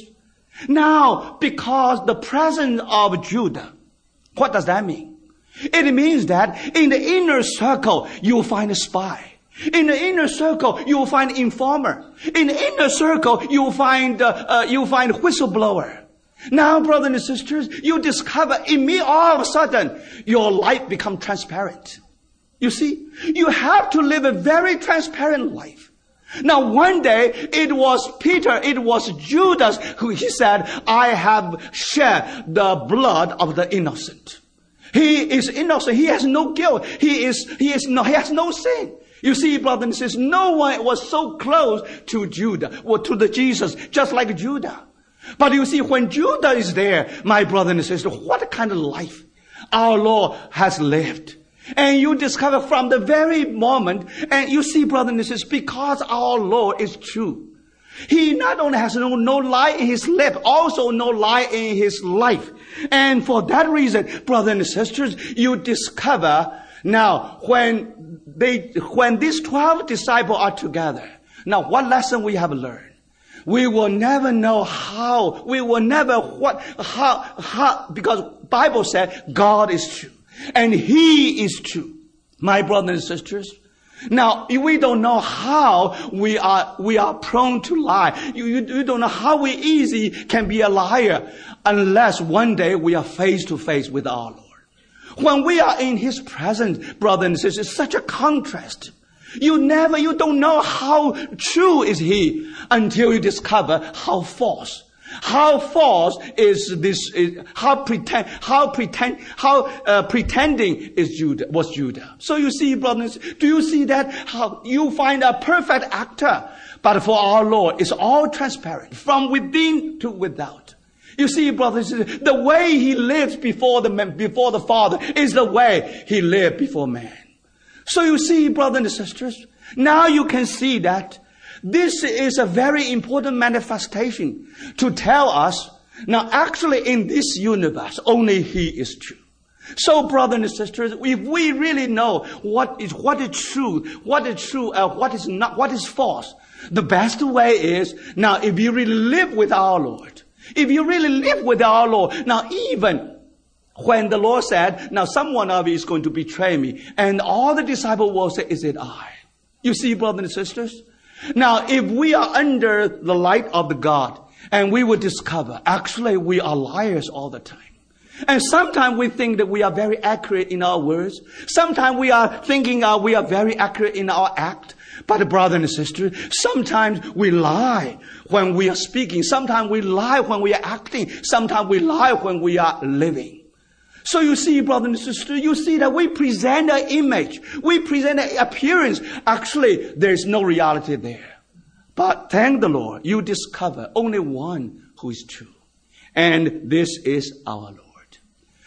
now because the presence of Judah, what does that mean? It means that in the inner circle you will find a spy. In the inner circle, you will find informer. In the inner circle, you will find, uh, uh, you will find whistleblower. Now, brothers and sisters, you discover immediately, all of a sudden, your life becomes transparent. You see, you have to live a very transparent life. Now, one day, it was Peter, it was Judas who he said, I have shed the blood of the innocent. He is innocent. He has no guilt. He is, he is no, he has no sin. You see, brothers and sisters, no one was so close to Judah, or to the Jesus, just like Judah. But you see, when Judah is there, my brothers and sisters, what kind of life our Lord has lived. And you discover from the very moment, and you see, brothers and sisters, because our Lord is true. He not only has no, no lie in his lip, also no lie in his life. And for that reason, brothers and sisters, you discover now when they, when these twelve disciples are together, now what lesson we have learned? We will never know how, we will never what, how, how, because Bible said God is true. And He is true. My brothers and sisters, now we don't know how we are, we are prone to lie. You, you, you don't know how we easy can be a liar unless one day we are face to face with our Lord. When we are in His presence, brothers and sisters, such a contrast. You never, you don't know how true is He until you discover how false. How false is this, is, how pretend, how pretend, how uh, pretending is Judah, was Judah. So you see, brothers, do you see that? How you find a perfect actor, but for our Lord, it's all transparent, from within to without. You see, brothers, the way He lives before the man, before the Father is the way He lived before man. So you see, brothers and sisters, now you can see that this is a very important manifestation to tell us, now actually in this universe, only He is true. So brothers and sisters, if we really know what is, what is true, what is true, uh, what is not, what is false, the best way is, now if you really live with our Lord, if you really live with our Lord, now even when the Lord said, now someone of you is going to betray me, and all the disciples will say, is it I? You see, brothers and sisters? Now, if we are under the light of the God, and we will discover, actually, we are liars all the time. And sometimes we think that we are very accurate in our words. Sometimes we are thinking uh, we are very accurate in our act. But brothers and sisters, sometimes we lie when we are speaking. Sometimes we lie when we are acting. Sometimes we lie when we are living. So you see, brothers and sisters, you see that we present an image. We present an appearance. Actually, there is no reality there. But thank the Lord, you discover only one who is true. And this is our Lord.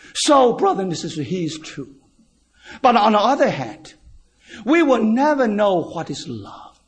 So, brother and sister, he is true. But on the other hand, we will never know what is love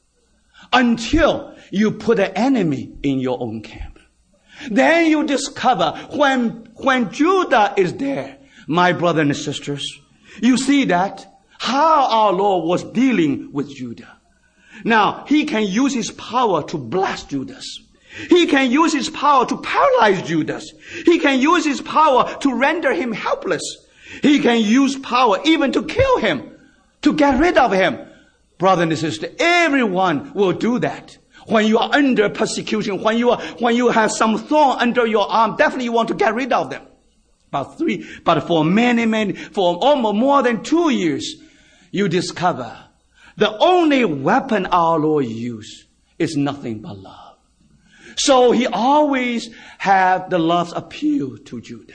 until you put an enemy in your own camp. Then you discover when, when Judah is there, my brothers and sisters, you see that how our Lord was dealing with Judah. Now, he can use his power to bless Judas. He can use his power to paralyze Judas. He can use his power to render him helpless. He can use power even to kill him, to get rid of him. Brother and sister, everyone will do that. When you are under persecution, when you are, when you have some thorn under your arm, definitely you want to get rid of them. About three, but for many, many, for almost more than two years, you discover the only weapon our Lord used is nothing but love. So he always had the love's appeal to Judah.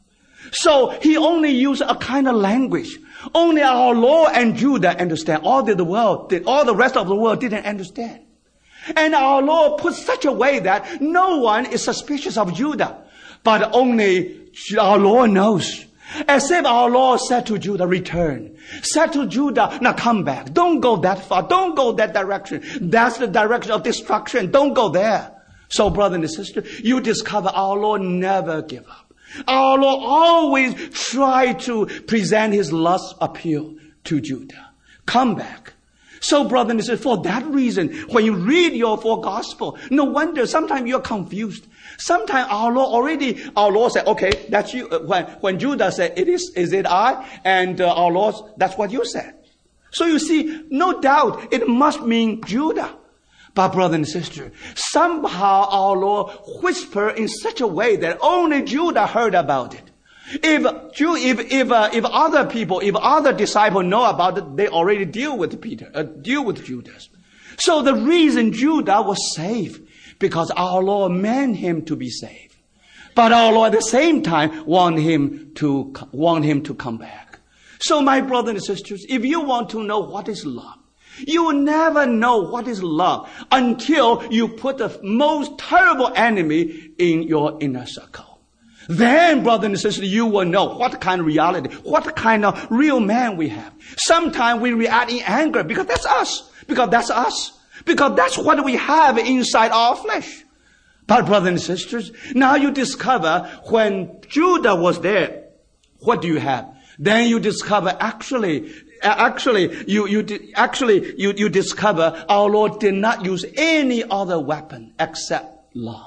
So he only used a kind of language. Only our Lord and Judah understand. All the world, all the rest of the world didn't understand. And our Lord put such a way that no one is suspicious of Judah. But only our Lord knows. As if our Lord said to Judah, return. Said to Judah, now come back. Don't go that far. Don't go that direction. That's the direction of destruction. Don't go there. So, brother and sister, you discover our Lord never give up. Our Lord always tried to present his last appeal to Judah. Come back. So, brother and sister, for that reason, when you read your four gospel, no wonder sometimes you're confused. Sometimes our Lord already, our Lord said, okay, that's you. When, when Judah said, it is, is it I? And uh, our Lord, that's what you said. So you see, no doubt, it must mean Judah. But brother and sister, somehow our Lord whispered in such a way that only Judah heard about it. If if if uh, if other people, if other disciples know about it, they already deal with Peter, uh, deal with Judas. So the reason Judah was saved because our Lord meant him to be saved, but our Lord at the same time want him to want him to come back. So my brothers and sisters, if you want to know what is love, you will never know what is love until you put the most terrible enemy in your inner circle. Then, brother and sister, you will know what kind of reality, what kind of real man we have. Sometimes we react in anger because that's us. Because that's us. Because that's what we have inside our flesh. But, brothers and sisters, now you discover when Judah was there, what do you have? Then you discover actually, actually, you, you, actually, you, you discover our Lord did not use any other weapon except love.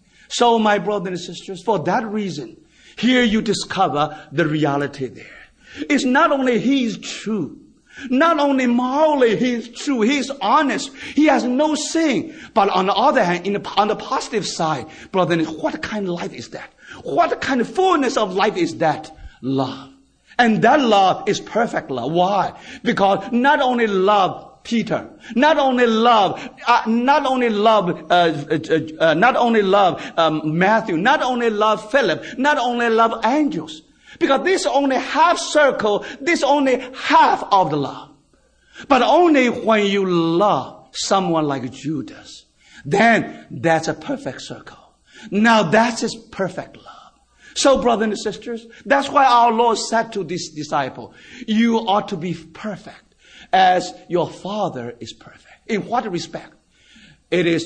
So, my brothers and sisters, for that reason, here you discover the reality there. It's not only he is true, not only morally he is true, he is honest, he has no sin. But on the other hand, in the, on the positive side, brothers, what kind of life is that? What kind of fullness of life is that? Love. And that love is perfect love. Why? Because not only love Peter, not only love, uh, not only love, uh, uh, uh, not only love um, Matthew, not only love Philip, not only love angels, because this only half circle, this only half of the love. But only when you love someone like Judas, then that's a perfect circle. Now that's his perfect love. So, brothers and sisters, that's why our Lord said to this disciple, you ought to be perfect as your Father is perfect. In what respect? It is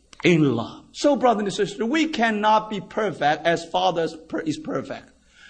in love. So, brothers and sisters, we cannot be perfect as Father is perfect,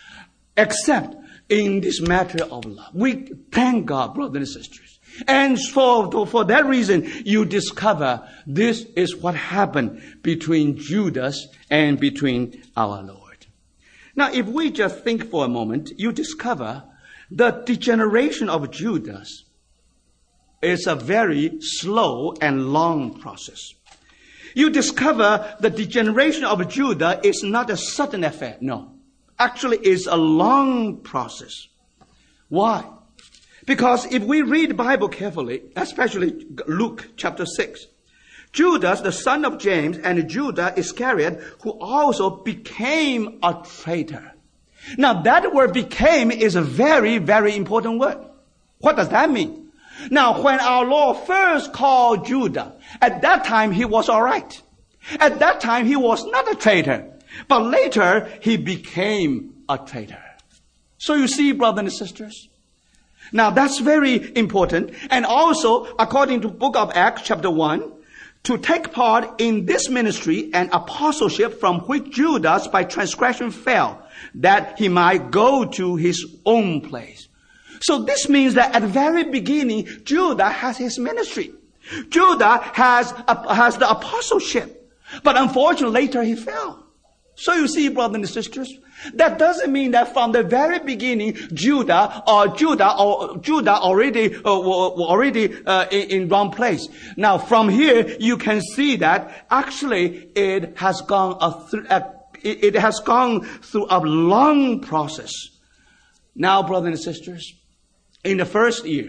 except in this matter of love. We thank God, brothers and sisters. And for, for that reason, you discover this is what happened between Judas and between our Lord. Now, if we just think for a moment, you discover the degeneration of Judas is a very slow and long process. You discover the degeneration of Judah is not a sudden affair. No. Actually, it's a long process. Why? Because if we read the Bible carefully, especially Luke chapter six, Judas, the son of James, and Judah Iscariot, who also became a traitor. Now, that word became is a very, very important word. What does that mean? Now, when our Lord first called Judah, at that time he was all right. At that time he was not a traitor. But later he became a traitor. So you see, brothers and sisters, now that's very important. And also, according to book of Acts chapter one, to take part in this ministry and apostleship from which Judas by transgression fell, that he might go to his own place. So this means that at the very beginning, Judas has his ministry. Judas has, a, has the apostleship. But unfortunately, later he fell. So you see, brothers and sisters, that doesn't mean that from the very beginning, Judah or Judah or Judah already uh, were already uh, in, in wrong place. Now, from here, you can see that actually it has gone a th- a, it, it has gone through a long process. Now, brothers and sisters, in the first year,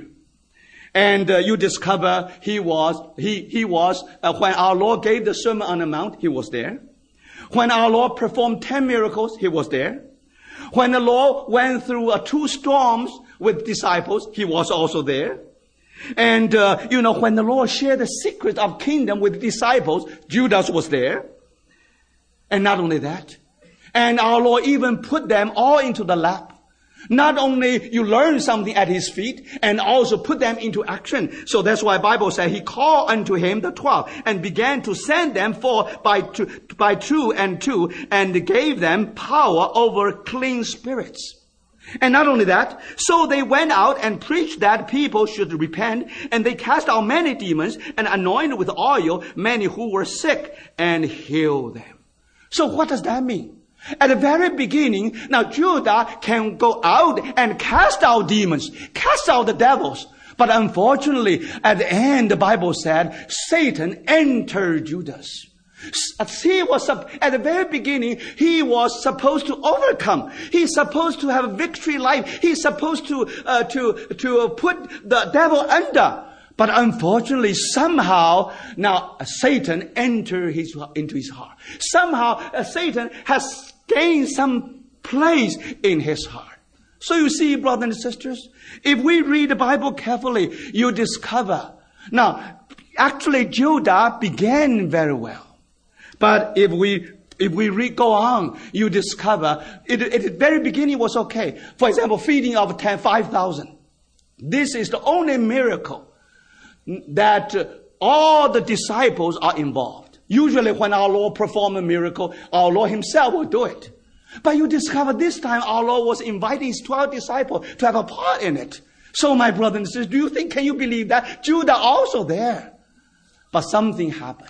and uh, you discover he was he he was uh, when our Lord gave the Sermon on the Mount, he was there. When our Lord performed ten miracles, he was there. When the Lord went through uh, two storms with disciples, he was also there. And, uh, you know, when the Lord shared the secret of kingdom with disciples, Judas was there. And not only that, and our Lord even put them all into the lap. Not only you learn something at his feet, and also put them into action. So that's why the Bible says he called unto him the twelve and began to send them forth by two, by two and two, and gave them power over clean spirits. And not only that, so they went out and preached that people should repent, and they cast out many demons and anointed with oil many who were sick and healed them. So what does that mean? At the very beginning, now Judah can go out and cast out demons, cast out the devils. But unfortunately, at the end, the Bible said, Satan entered Judas. As he was, at the very beginning, he was supposed to overcome. He's supposed to have a victory life. He's supposed to, uh, to, to put the devil under. But unfortunately, somehow, now Satan entered his, into his heart. Somehow, uh, Satan has gained some place in his heart. So you see, brothers and sisters, if we read the Bible carefully, you discover. Now, actually, Judah began very well. But if we if we read, go on, you discover, it, at the very beginning was okay. For example, feeding of ten, five thousand. This is the only miracle that uh, all the disciples are involved. Usually when our Lord performed a miracle, our Lord himself will do it. But you discover this time our Lord was inviting his twelve disciples to have a part in it. So my brothers and sisters, do you think, can you believe that? Judah also there. But something happened.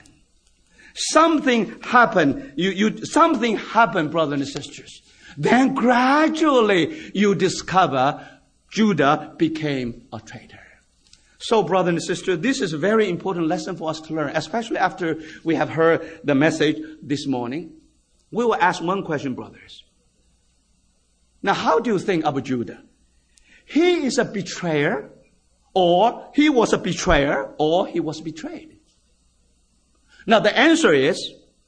Something happened. You, you, something happened, brothers and sisters. Then gradually you discover Judah became a traitor. So, brother and sister, this is a very important lesson for us to learn, especially after we have heard the message this morning. We will ask one question, brothers. Now, how do you think about Judah? He is a betrayer, or he was a betrayer, or he was betrayed. Now, the answer is,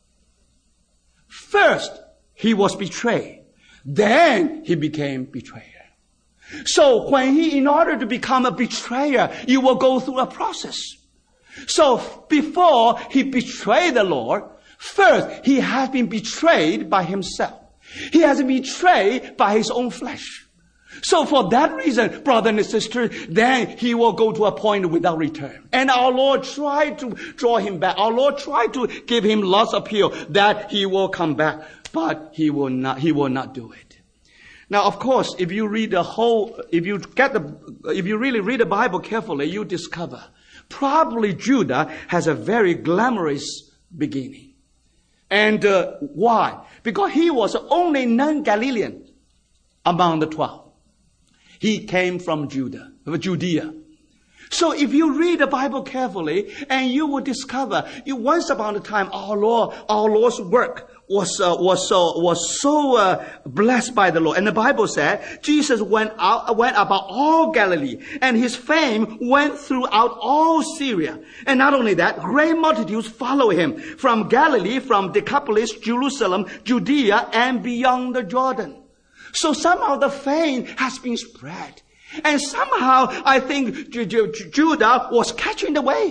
first, he was betrayed. Then, he became betrayer. So when he, in order to become a betrayer, you will go through a process. So before he betrayed the Lord, first he has been betrayed by himself. He has been betrayed by his own flesh. So for that reason, brother and sister, then he will go to a point without return. And our Lord tried to draw him back. Our Lord tried to give him lots of appeal that he will come back, but he will not, he will not do it. Now, of course, if you read the whole, if you get the, if you really read the Bible carefully, you discover probably Judah has a very glamorous beginning. And uh, why? Because he was the only non-Galilean among the twelve. He came from Judah, Judea. So if you read the Bible carefully, and you will discover, you, once upon a time, our Lord, our Lord's work was uh, was so was so uh, blessed by the Lord. And the Bible said Jesus went out went about all Galilee, and his fame went throughout all Syria. And not only that, great multitudes follow him from Galilee, from Decapolis, Jerusalem, Judea, and beyond the Jordan. So somehow the fame has been spread. And somehow I think Judah was catching the wave.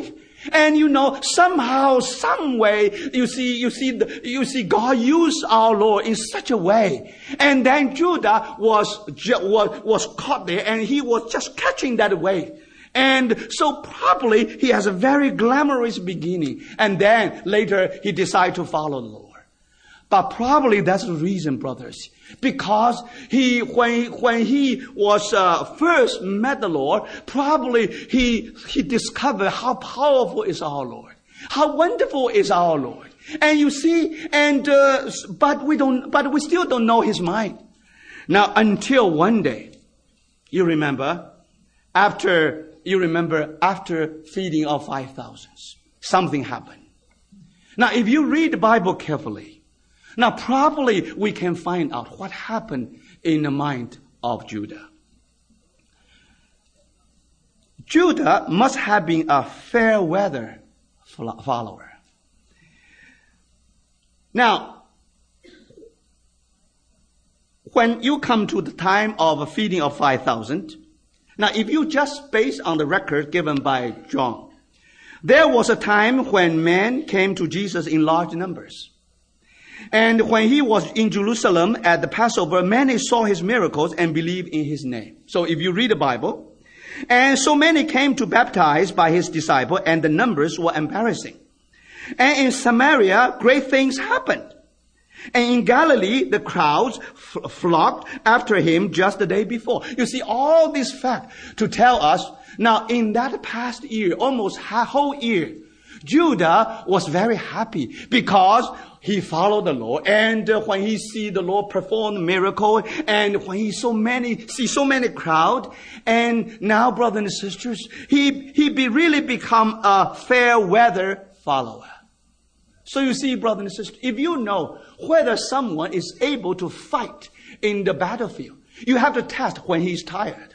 And you know, somehow, some way, you see, you see, the, you see, God used our Lord in such a way. And then Judah was, was, was caught there, and he was just catching that wave. And so probably he has a very glamorous beginning. And then later he decided to follow the Lord. But probably that's the reason, brothers. Because he, when, when he was uh, first met the Lord, probably he, he discovered how powerful is our Lord. How wonderful is our Lord. And you see, and, uh, but we don't, but we still don't know his mind. Now, until one day, you remember, after, you remember, after feeding of five thousands, something happened. Now, if you read the Bible carefully, now, probably we can find out what happened in the mind of Judah. Judah must have been a fair weather follower. Now, when you come to the time of a feeding of five thousand, now if you just base on the record given by John, there was a time when men came to Jesus in large numbers. And when he was in Jerusalem at the Passover, many saw his miracles and believed in his name. So if you read the Bible, and so many came to baptize by his disciple, and the numbers were embarrassing. And in Samaria, great things happened. And in Galilee, the crowds f- flocked after him just the day before. You see, all this fact to tell us, now in that past year, almost a whole year, Judah was very happy because he followed the Lord, and uh, when he see the Lord perform miracle, and when he so many see so many crowd, and now, brothers and sisters, he he be really become a fair weather follower. So you see, brothers and sisters, if you know whether someone is able to fight in the battlefield, you have to test when he's tired.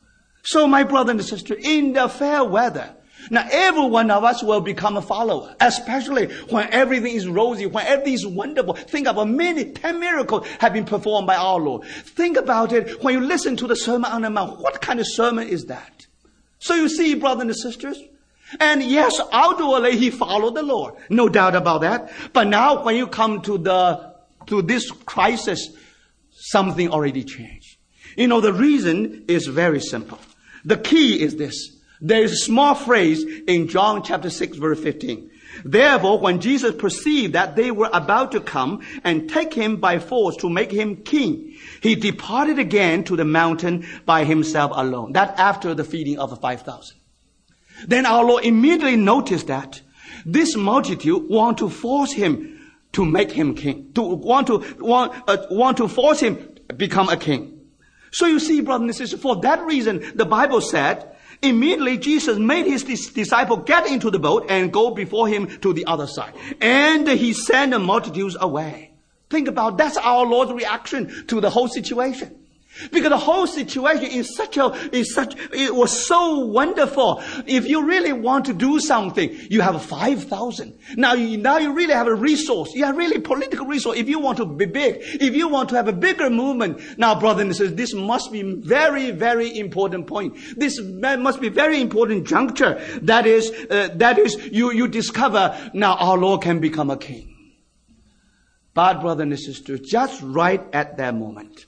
So, my brother and sister, in the fair weather, now every one of us will become a follower, especially when everything is rosy, when everything is wonderful. Think about many, ten miracles have been performed by our Lord. Think about it when you listen to the Sermon on the Mount. What kind of sermon is that? So you see, brothers and sisters, and yes, outwardly he followed the Lord. No doubt about that. But now when you come to the, to this crisis, something already changed. You know, the reason is very simple. The key is this. There is a small phrase in John chapter six, verse fifteen. Therefore, when Jesus perceived that they were about to come and take him by force to make him king, he departed again to the mountain by himself alone. That after the feeding of the five thousand. Then our Lord immediately noticed that this multitude want to force him to make him king, to want to want uh, want to force him become a king. So you see, brothers and sisters, for that reason, the Bible said, immediately Jesus made his disciple get into the boat and go before him to the other side. And he sent the multitudes away. Think about, that's our Lord's reaction to the whole situation. Because the whole situation is such a, is such, it was so wonderful. If you really want to do something, you have five thousand. Now you, now you really have a resource. You have really political resource. If you want to be big, if you want to have a bigger movement. Now, brothers and sisters, this must be very, very important point. This must be very important juncture. That is, uh, that is, you, you discover now our Lord can become a king. But, brothers and sisters, just right at that moment,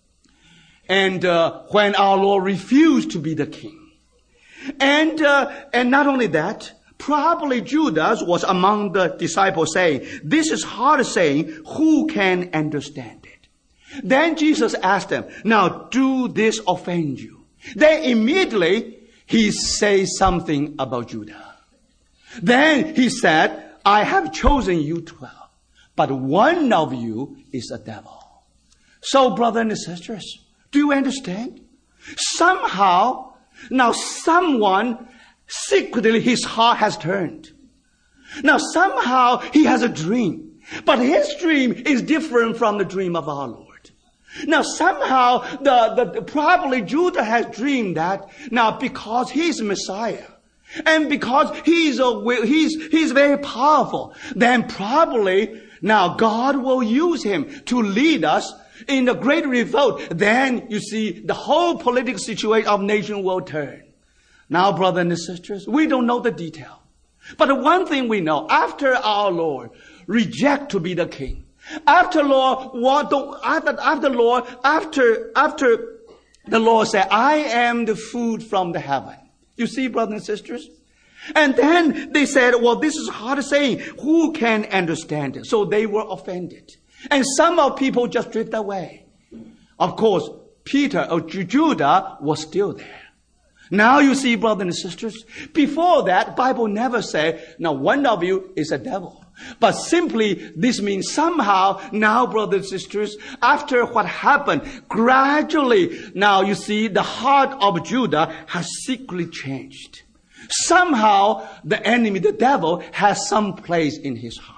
and uh, when our Lord refused to be the king. And uh, and not only that, probably Judas was among the disciples saying, this is hard saying, who can understand it? Then Jesus asked them, now do this offend you? Then immediately he says something about Judah. Then he said, I have chosen you twelve, but one of you is a devil. So, brothers and sisters, do you understand? Somehow, now someone, secretly his heart has turned. Now somehow he has a dream. But his dream is different from the dream of our Lord. Now somehow, the, the probably Judah has dreamed that now because he's Messiah, and because he's a, he's, he's very powerful, then probably now God will use him to lead us in the great revolt. Then you see the whole political situation of nation will turn. Now, brothers and sisters, we don't know the detail. But one thing we know, after our Lord reject to be the king, after Lord, what, after, after Lord, after, after the Lord said, I am the food from the heaven. You see, brothers and sisters? And then they said, well, this is hard saying. Who can understand it? So they were offended. And some of people just drift away. Of course, Peter or Judah was still there. Now you see, brothers and sisters, before that, Bible never said, now one of you is a devil. But simply, this means somehow, now, brothers and sisters, after what happened, gradually, now you see, the heart of Judah has secretly changed. Somehow, the enemy, the devil, has some place in his heart.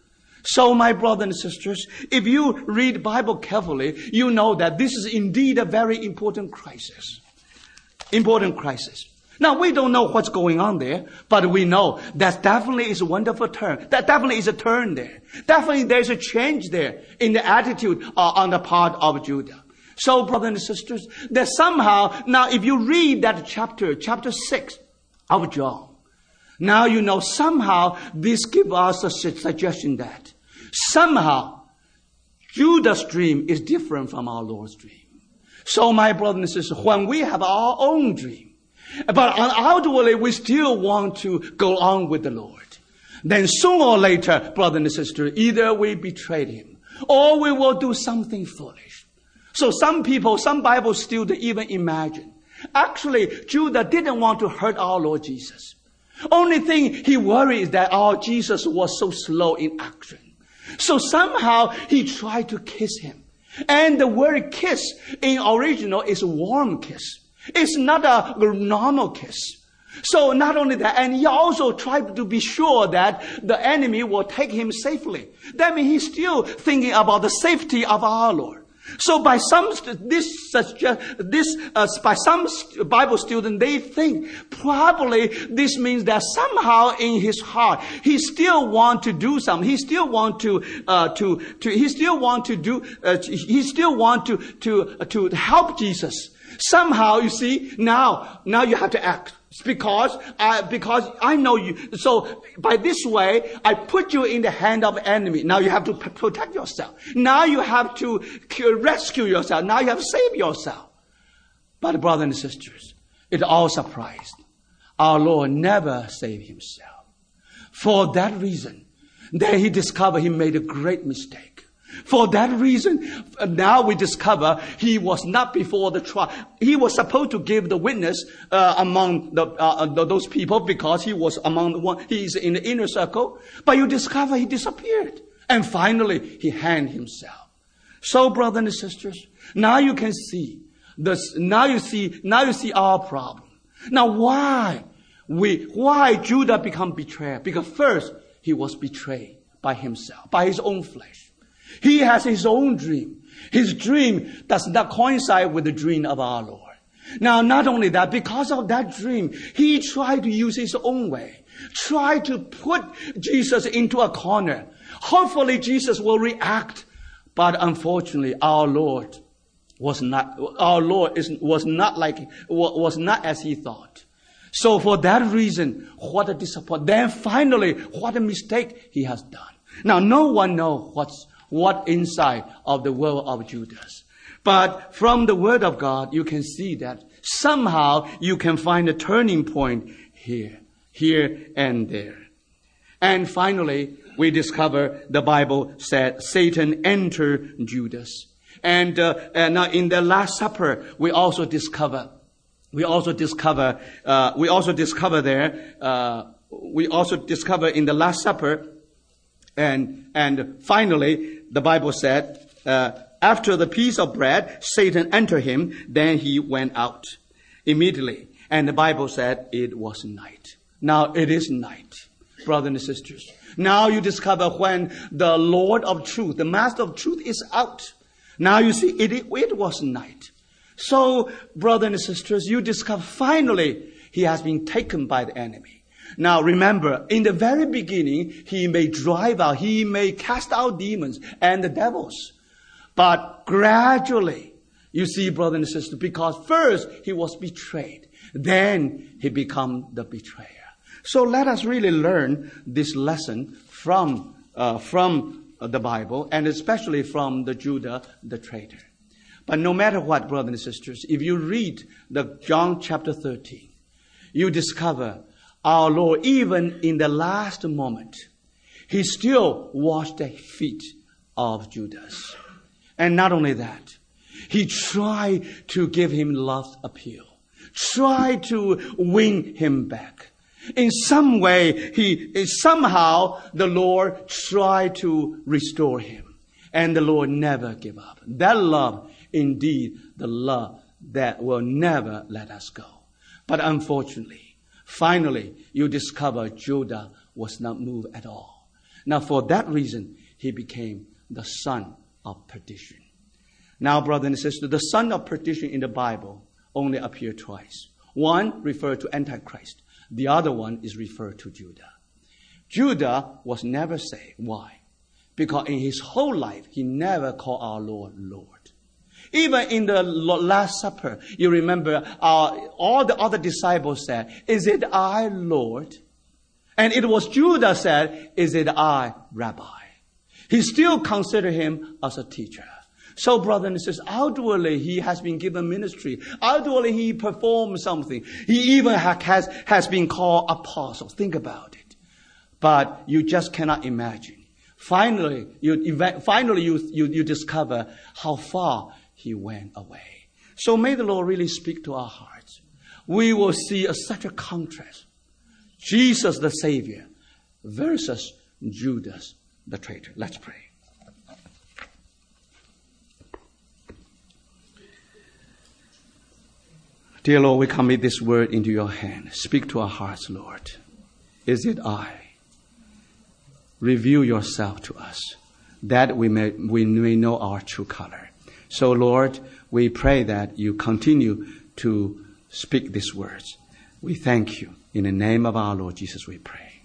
So, my brothers and sisters, if you read Bible carefully, you know that this is indeed a very important crisis. Important crisis. Now, we don't know what's going on there, but we know that definitely is a wonderful turn. That definitely is a turn there. Definitely there's a change there in the attitude uh, on the part of Judah. So, brothers and sisters, that somehow, now if you read that chapter, chapter six of John, now you know somehow this gives us a suggestion that somehow Judah's dream is different from our Lord's dream. So, my brothers and sisters, when we have our own dream, but outwardly we still want to go on with the Lord, then sooner or later, brother and sister, either we betrayed him or we will do something foolish. So some people, some Bible students even imagine, actually Judah didn't want to hurt our Lord Jesus. Only thing he worried is that our Jesus was so slow in action. So somehow he tried to kiss him. And the word kiss in original is warm kiss. It's not a normal kiss. So not only that, and he also tried to be sure that the enemy will take him safely. That means he's still thinking about the safety of our Lord. So by some, this, suggest, this, uh, by some Bible students, they think probably this means that somehow in his heart, he still want to do something. He still want to, uh, to, to, he still want to do, uh, he still want to, to, uh, to help Jesus. Somehow, you see, now, now you have to act. It's because, uh, because I know you. So, by this way, I put you in the hand of the enemy. Now you have to p- protect yourself. Now you have to rescue yourself. Now you have to save yourself. But brothers and sisters, it all surprised. Our Lord never saved himself. For that reason, then he discovered he made a great mistake. For that reason, now we discover he was not before the trial. He was supposed to give the witness uh, among the, uh, the, those people because he was among the one. He's in the inner circle. But you discover he disappeared. And finally, he hanged himself. So, brothers and sisters, now you can see this. Now you see. Now you see our problem. Now, why we? Why Judah become betrayer? Because first he was betrayed by himself, by his own flesh. He has his own dream. His dream does not coincide with the dream of our Lord. Now, not only that, because of that dream, he tried to use his own way. Tried to put Jesus into a corner. Hopefully, Jesus will react. But unfortunately, our Lord was not, our Lord is, was not like, was not as he thought. So for that reason, what a disappointment. Then finally, what a mistake he has done. Now, no one knows what's what inside of the world of Judas. But from the word of God, you can see that somehow you can find a turning point here, here and there. And finally, we discover the Bible said Satan entered Judas. And, uh, and now in the Last Supper, we also discover, we also discover, uh, we also discover there, uh, we also discover in the Last Supper, and, and finally, the Bible said, uh, after the piece of bread, Satan entered him, then he went out immediately. And the Bible said it was night. Now it is night, brothers and sisters. Now you discover when the Lord of truth, the Master of truth is out. Now you see, it, it was night. So, brothers and sisters, you discover finally he has been taken by the enemy. Now remember, in the very beginning, he may drive out, he may cast out demons and the devils. But gradually, you see, brothers and sisters, because first he was betrayed, then he became the betrayer. So let us really learn this lesson from, uh, from the Bible, and especially from the Judah, the traitor. But no matter what, brothers and sisters, if you read the John chapter thirteen, you discover our Lord, even in the last moment, he still washed the feet of Judas. And not only that, he tried to give him love appeal, tried to win him back. In some way, he somehow the Lord tried to restore him. And the Lord never gave up. That love, indeed, the love that will never let us go. But unfortunately, finally, you discover Judah was not moved at all. Now, for that reason, he became the son of perdition. Now, brothers and sisters, the son of perdition in the Bible only appeared twice. One referred to Antichrist. The other one is referred to Judah. Judah was never saved. Why? Because in his whole life, he never called our Lord, Lord. Even in the Last Supper, you remember uh, all the other disciples said, "Is it I, Lord?" And it was Judah said, "Is it I, Rabbi?" He still considered him as a teacher. So, brothers and sisters, outwardly he has been given ministry. Outwardly he performed something. He even ha- has, has been called apostle. Think about it. But you just cannot imagine. Finally, you, finally you, you, you discover how far he went away. So may the Lord really speak to our hearts. We will see a, such a contrast. Jesus the Savior versus Judas the traitor. Let's pray. Dear Lord, we commit this word into your hand. Speak to our hearts, Lord. Is it I? Reveal yourself to us, that we may, we may know our true color. So, Lord, we pray that you continue to speak these words. We thank you. In the name of our Lord Jesus, we pray.